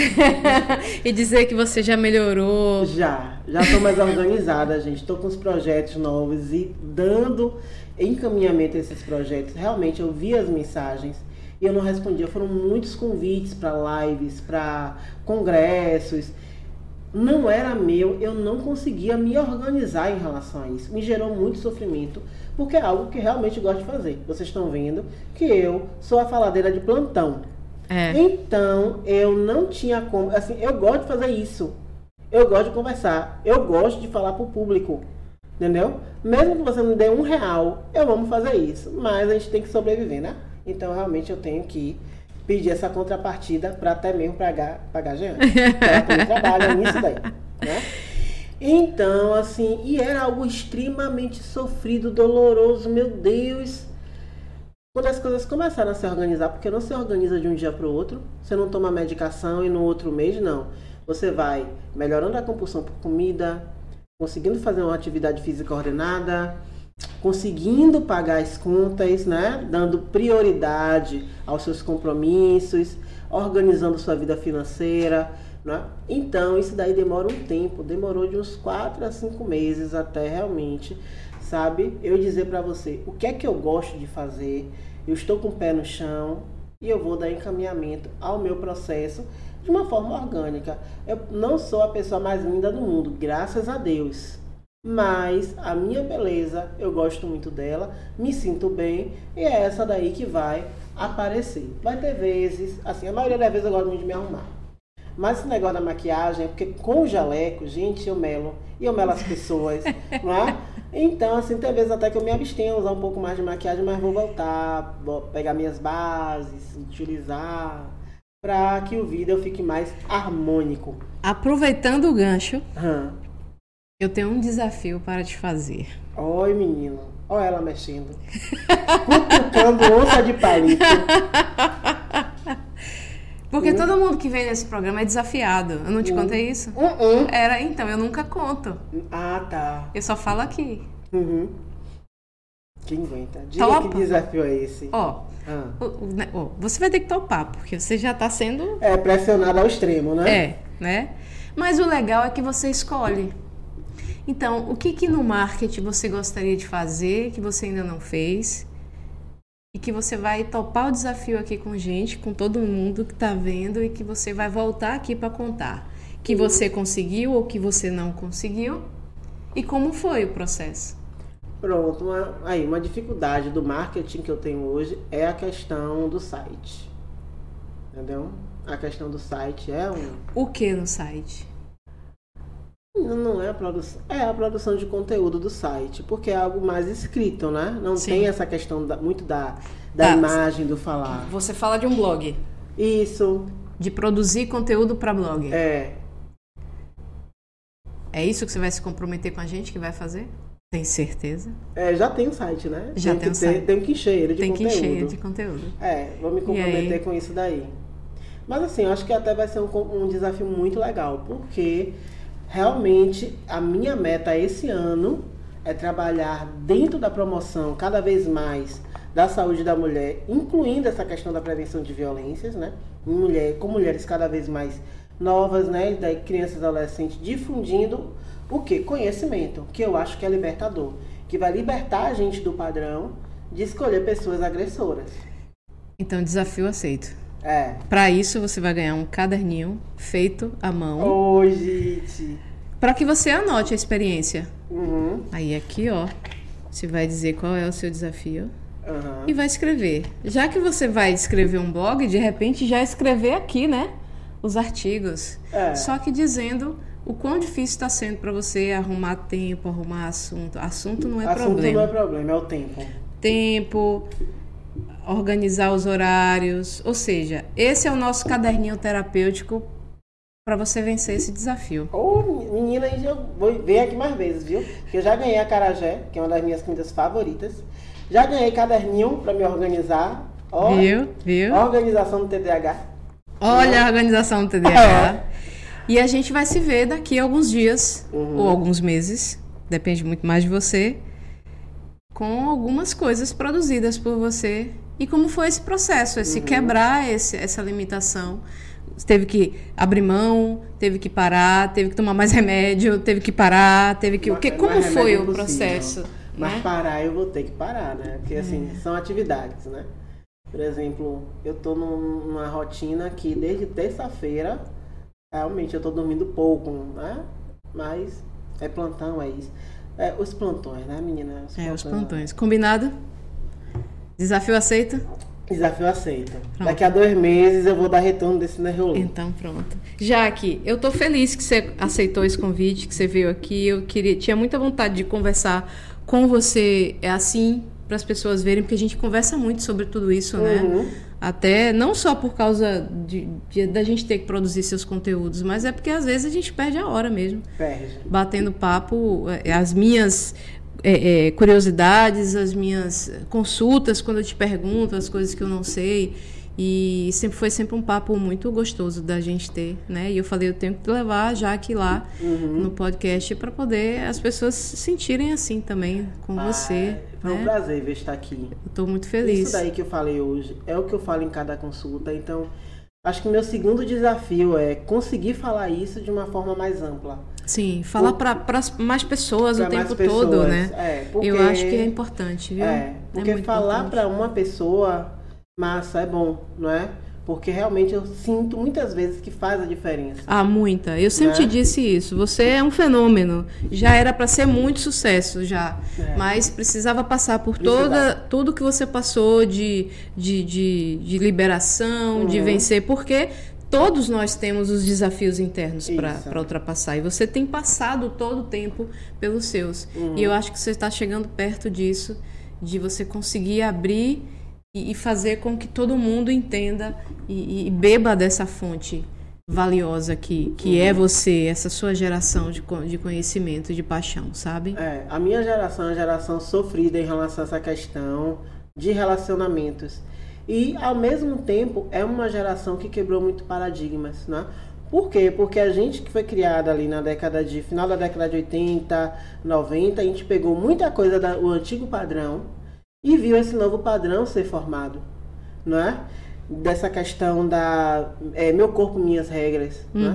[SPEAKER 1] E dizer que você já melhorou.
[SPEAKER 2] Já estou mais organizada, gente. Estou com os projetos novos e dando encaminhamento a esses projetos. Realmente eu vi as mensagens e eu não respondia. Foram muitos convites para lives, para congressos. Não era meu, eu não conseguia me organizar em relação a isso. Me gerou muito sofrimento, porque é algo que realmente gosto de fazer. Vocês estão vendo que eu sou a faladeira de plantão. Então, eu não tinha como... Assim, eu gosto de fazer isso. Eu gosto de conversar. Eu gosto de falar para o público. Entendeu? Mesmo que você me dê R$1, eu amo fazer isso. Mas a gente tem que sobreviver, né? Então, realmente, eu tenho que pedir essa contrapartida para até mesmo pagar Jean. Ela também trabalha nisso daí, né? Então, assim, e era algo extremamente sofrido, doloroso, meu Deus. Quando as coisas começaram a se organizar, porque não se organiza de um dia para o outro, você não toma medicação e no outro mês, não. Você vai melhorando a compulsão por comida, conseguindo fazer uma atividade física ordenada, conseguindo pagar as contas, né? Dando prioridade aos seus compromissos, organizando sua vida financeira, né? Então, isso daí demora um tempo, demorou de uns 4 a 5 meses até realmente, sabe, eu dizer para você o que é que eu gosto de fazer, eu estou com o pé no chão e eu vou dar encaminhamento ao meu processo de uma forma orgânica. Eu não sou a pessoa mais linda do mundo, graças a Deus. Mas a minha beleza, eu gosto muito dela, me sinto bem e é essa daí que vai aparecer. Vai ter vezes, assim, a maioria das vezes eu gosto muito de me arrumar. Mas esse negócio da maquiagem é porque com o jaleco, gente, eu melo as pessoas, não é? Então, assim, tem vezes até que eu me abstenho a usar um pouco mais de maquiagem, mas vou voltar, vou pegar minhas bases, utilizar, para que o vídeo fique mais harmônico.
[SPEAKER 1] Aproveitando o gancho, eu tenho um desafio para te fazer.
[SPEAKER 2] Oi, menino. Olha ela mexendo. Cutucando onça de palito.
[SPEAKER 1] Porque todo mundo que vem nesse programa é desafiado. Eu não te contei isso? Então, eu nunca conto.
[SPEAKER 2] Ah, tá.
[SPEAKER 1] Eu só falo aqui.
[SPEAKER 2] Quem aguenta? Diga que desafio é esse.
[SPEAKER 1] Você vai ter que topar, porque você já está sendo...
[SPEAKER 2] pressionado ao extremo, né?
[SPEAKER 1] Né? Mas o legal é que você escolhe. Então, o que no marketing você gostaria de fazer, que você ainda não fez, e que você vai topar o desafio aqui com gente, com todo mundo que está vendo, e que você vai voltar aqui para contar que você conseguiu ou que você não conseguiu, e como foi o processo?
[SPEAKER 2] Pronto, uma dificuldade do marketing que eu tenho hoje é a questão do site. Entendeu? A questão do site é
[SPEAKER 1] O que no site?
[SPEAKER 2] Não é a produção, é a produção de conteúdo do site, porque é algo mais escrito, né? Não
[SPEAKER 1] Sim.
[SPEAKER 2] tem essa questão muito da
[SPEAKER 1] Tá.
[SPEAKER 2] imagem, do falar.
[SPEAKER 1] Você fala de um blog,
[SPEAKER 2] Isso,
[SPEAKER 1] de produzir conteúdo para blog.
[SPEAKER 2] é.
[SPEAKER 1] É isso que você vai se comprometer com a gente que vai fazer? Tem certeza?
[SPEAKER 2] Já tem um site, né?
[SPEAKER 1] Já tem um site.
[SPEAKER 2] Tem que encher ele de
[SPEAKER 1] Tem
[SPEAKER 2] conteúdo.
[SPEAKER 1] que encher de conteúdo.
[SPEAKER 2] Vou me comprometer com isso daí. Mas assim, eu acho que até vai ser um desafio muito legal, porque realmente a minha meta esse ano é trabalhar dentro da promoção cada vez mais da saúde da mulher, incluindo essa questão da prevenção de violências, né? Com mulheres cada vez mais novas, né? Da crianças e adolescentes, difundindo o quê? Conhecimento, que eu acho que é libertador, que vai libertar a gente do padrão de escolher pessoas agressoras.
[SPEAKER 1] Então, desafio aceito.
[SPEAKER 2] É.
[SPEAKER 1] Para isso, você vai ganhar um caderninho feito à mão.
[SPEAKER 2] Ô, gente.
[SPEAKER 1] Para que você anote a experiência.
[SPEAKER 2] Uhum.
[SPEAKER 1] Aí aqui, ó, você vai dizer qual é o seu desafio
[SPEAKER 2] Uhum.
[SPEAKER 1] e vai escrever. Já que você vai escrever um blog, de repente já escrever aqui, né? Os artigos. Só que dizendo o quão difícil está sendo para você arrumar tempo, arrumar assunto. Assunto não é problema.
[SPEAKER 2] Assunto não é problema, é o tempo.
[SPEAKER 1] Tempo, organizar os horários. Ou seja, esse é o nosso caderninho terapêutico para você vencer esse desafio.
[SPEAKER 2] Ô, menina, eu vou ver aqui mais vezes, viu? Porque eu já ganhei acarajé, que é uma das minhas comidas favoritas. Já ganhei caderninho para me organizar. Ó,
[SPEAKER 1] Viu?
[SPEAKER 2] Organização do TDAH.
[SPEAKER 1] Olha a organização do TDAH. E a gente vai se ver daqui a alguns dias ou alguns meses, depende muito mais de você, com algumas coisas produzidas por você. E como foi esse processo, esse quebrar essa limitação. Você teve que abrir mão, teve que parar, teve que tomar mais remédio, teve que parar, teve que... Como foi o processo?
[SPEAKER 2] Mas
[SPEAKER 1] né?
[SPEAKER 2] parar eu vou ter que parar, né? Porque assim, são atividades, né? Por exemplo, eu tô numa rotina que desde terça-feira, realmente eu tô dormindo pouco, né? Mas é plantão, é isso. Os plantões, né, menina?
[SPEAKER 1] Os plantões. Combinado? Desafio aceito?
[SPEAKER 2] Desafio aceito.
[SPEAKER 1] Pronto.
[SPEAKER 2] Daqui a 2 meses eu vou dar retorno desse nerolô.
[SPEAKER 1] Então, pronto. Jaque, eu tô feliz que você aceitou esse convite, que você veio aqui. Tinha muita vontade de conversar com você assim, para as pessoas verem, porque a gente conversa muito sobre tudo isso, né? Até não só por causa da gente ter que produzir seus conteúdos, mas é porque às vezes a gente perde a hora mesmo.
[SPEAKER 2] Perde.
[SPEAKER 1] Batendo papo, as minhas curiosidades, as minhas consultas, quando eu te pergunto as coisas que eu não sei. E foi sempre um papo muito gostoso da gente ter, né? E eu falei, eu tenho que levar a Jaque lá no podcast para poder as pessoas se sentirem assim também com você.
[SPEAKER 2] Foi um prazer ver estar aqui.
[SPEAKER 1] Eu estou muito feliz.
[SPEAKER 2] Isso daí que eu falei hoje é o que eu falo em cada consulta. Então, acho que o meu segundo desafio é conseguir falar isso de uma forma mais ampla.
[SPEAKER 1] Sim, falar para mais pessoas o tempo todo, né?
[SPEAKER 2] Porque,
[SPEAKER 1] eu acho que é importante, viu?
[SPEAKER 2] Porque falar para uma pessoa massa é bom, não é? Porque realmente eu sinto muitas vezes que faz a diferença.
[SPEAKER 1] Muita. Eu sempre te disse isso. Você é um fenômeno. Já era para ser muito sucesso, já. Mas precisava passar por tudo que você passou de liberação, de vencer. Porque todos nós temos os desafios internos para ultrapassar. E você tem passado todo o tempo pelos seus. E eu acho que você está chegando perto disso, de você conseguir abrir e fazer com que todo mundo entenda e beba dessa fonte valiosa que é você, essa sua geração de conhecimento, de paixão, sabe?
[SPEAKER 2] A minha geração é uma geração sofrida em relação a essa questão de relacionamentos. E, ao mesmo tempo, é uma geração que quebrou muito paradigmas, né? Por quê? Porque a gente que foi criada ali na final da década de 80, 90, a gente pegou muita coisa do antigo padrão e viu esse novo padrão ser formado, não é? Dessa questão da meu corpo, minhas regras, né?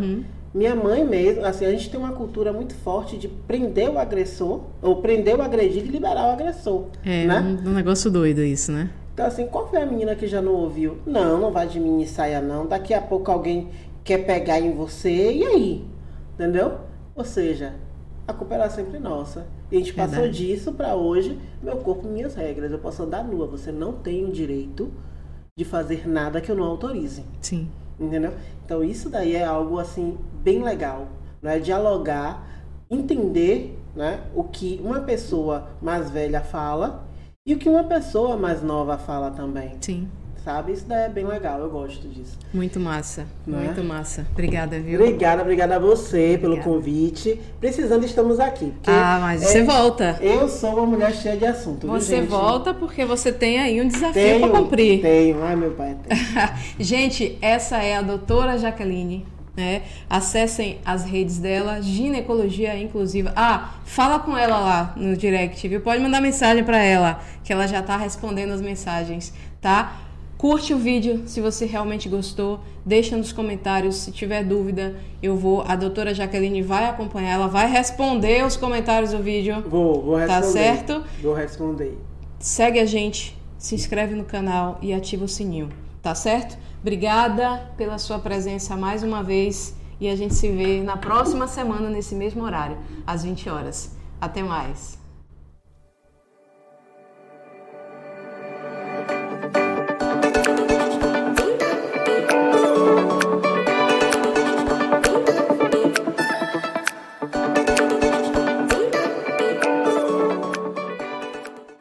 [SPEAKER 2] Minha mãe mesmo, assim, a gente tem uma cultura muito forte de prender o agressor, ou prender o agredido e liberar o agressor. Né?
[SPEAKER 1] Um negócio doido isso, né?
[SPEAKER 2] Então, assim, qual foi a menina que já não ouviu? Não vai de mini saia, não. Daqui a pouco alguém quer pegar em você, e aí? Entendeu? Ou seja, a culpa era sempre nossa. E a gente passou disso pra hoje, meu corpo, minhas regras. Eu posso andar nua. Você não tem o direito de fazer nada que eu não autorize.
[SPEAKER 1] Sim.
[SPEAKER 2] Entendeu? Então, isso daí é algo, assim, bem legal. Né? Dialogar, entender, né, o que uma pessoa mais velha fala e o que uma pessoa mais nova fala também.
[SPEAKER 1] Sim.
[SPEAKER 2] Sabe? Isso daí é bem legal, eu gosto disso.
[SPEAKER 1] Muito massa, muito massa. Obrigada, viu?
[SPEAKER 2] Obrigada a você pelo convite. Precisando, estamos aqui.
[SPEAKER 1] Mas você volta.
[SPEAKER 2] Eu sou uma mulher cheia de assunto.
[SPEAKER 1] Você
[SPEAKER 2] viu, gente?
[SPEAKER 1] Volta porque você tem aí um desafio para cumprir.
[SPEAKER 2] Tenho, ai meu pai tem.
[SPEAKER 1] Gente, essa é a doutora Jaqueline. Né? Acessem as redes dela, Ginecologia Inclusiva. Fala com ela lá no direct, viu? Pode mandar mensagem para ela, que ela já tá respondendo as mensagens, tá? Curte o vídeo se você realmente gostou, deixa nos comentários, se tiver dúvida, a doutora Jaqueline vai acompanhar, ela vai responder os comentários do vídeo.
[SPEAKER 2] Vou responder.
[SPEAKER 1] Tá certo?
[SPEAKER 2] Vou responder.
[SPEAKER 1] Segue a gente, se inscreve no canal e ativa o sininho, tá certo? Obrigada pela sua presença mais uma vez e a gente se vê na próxima semana nesse mesmo horário, às 20 horas. Até mais!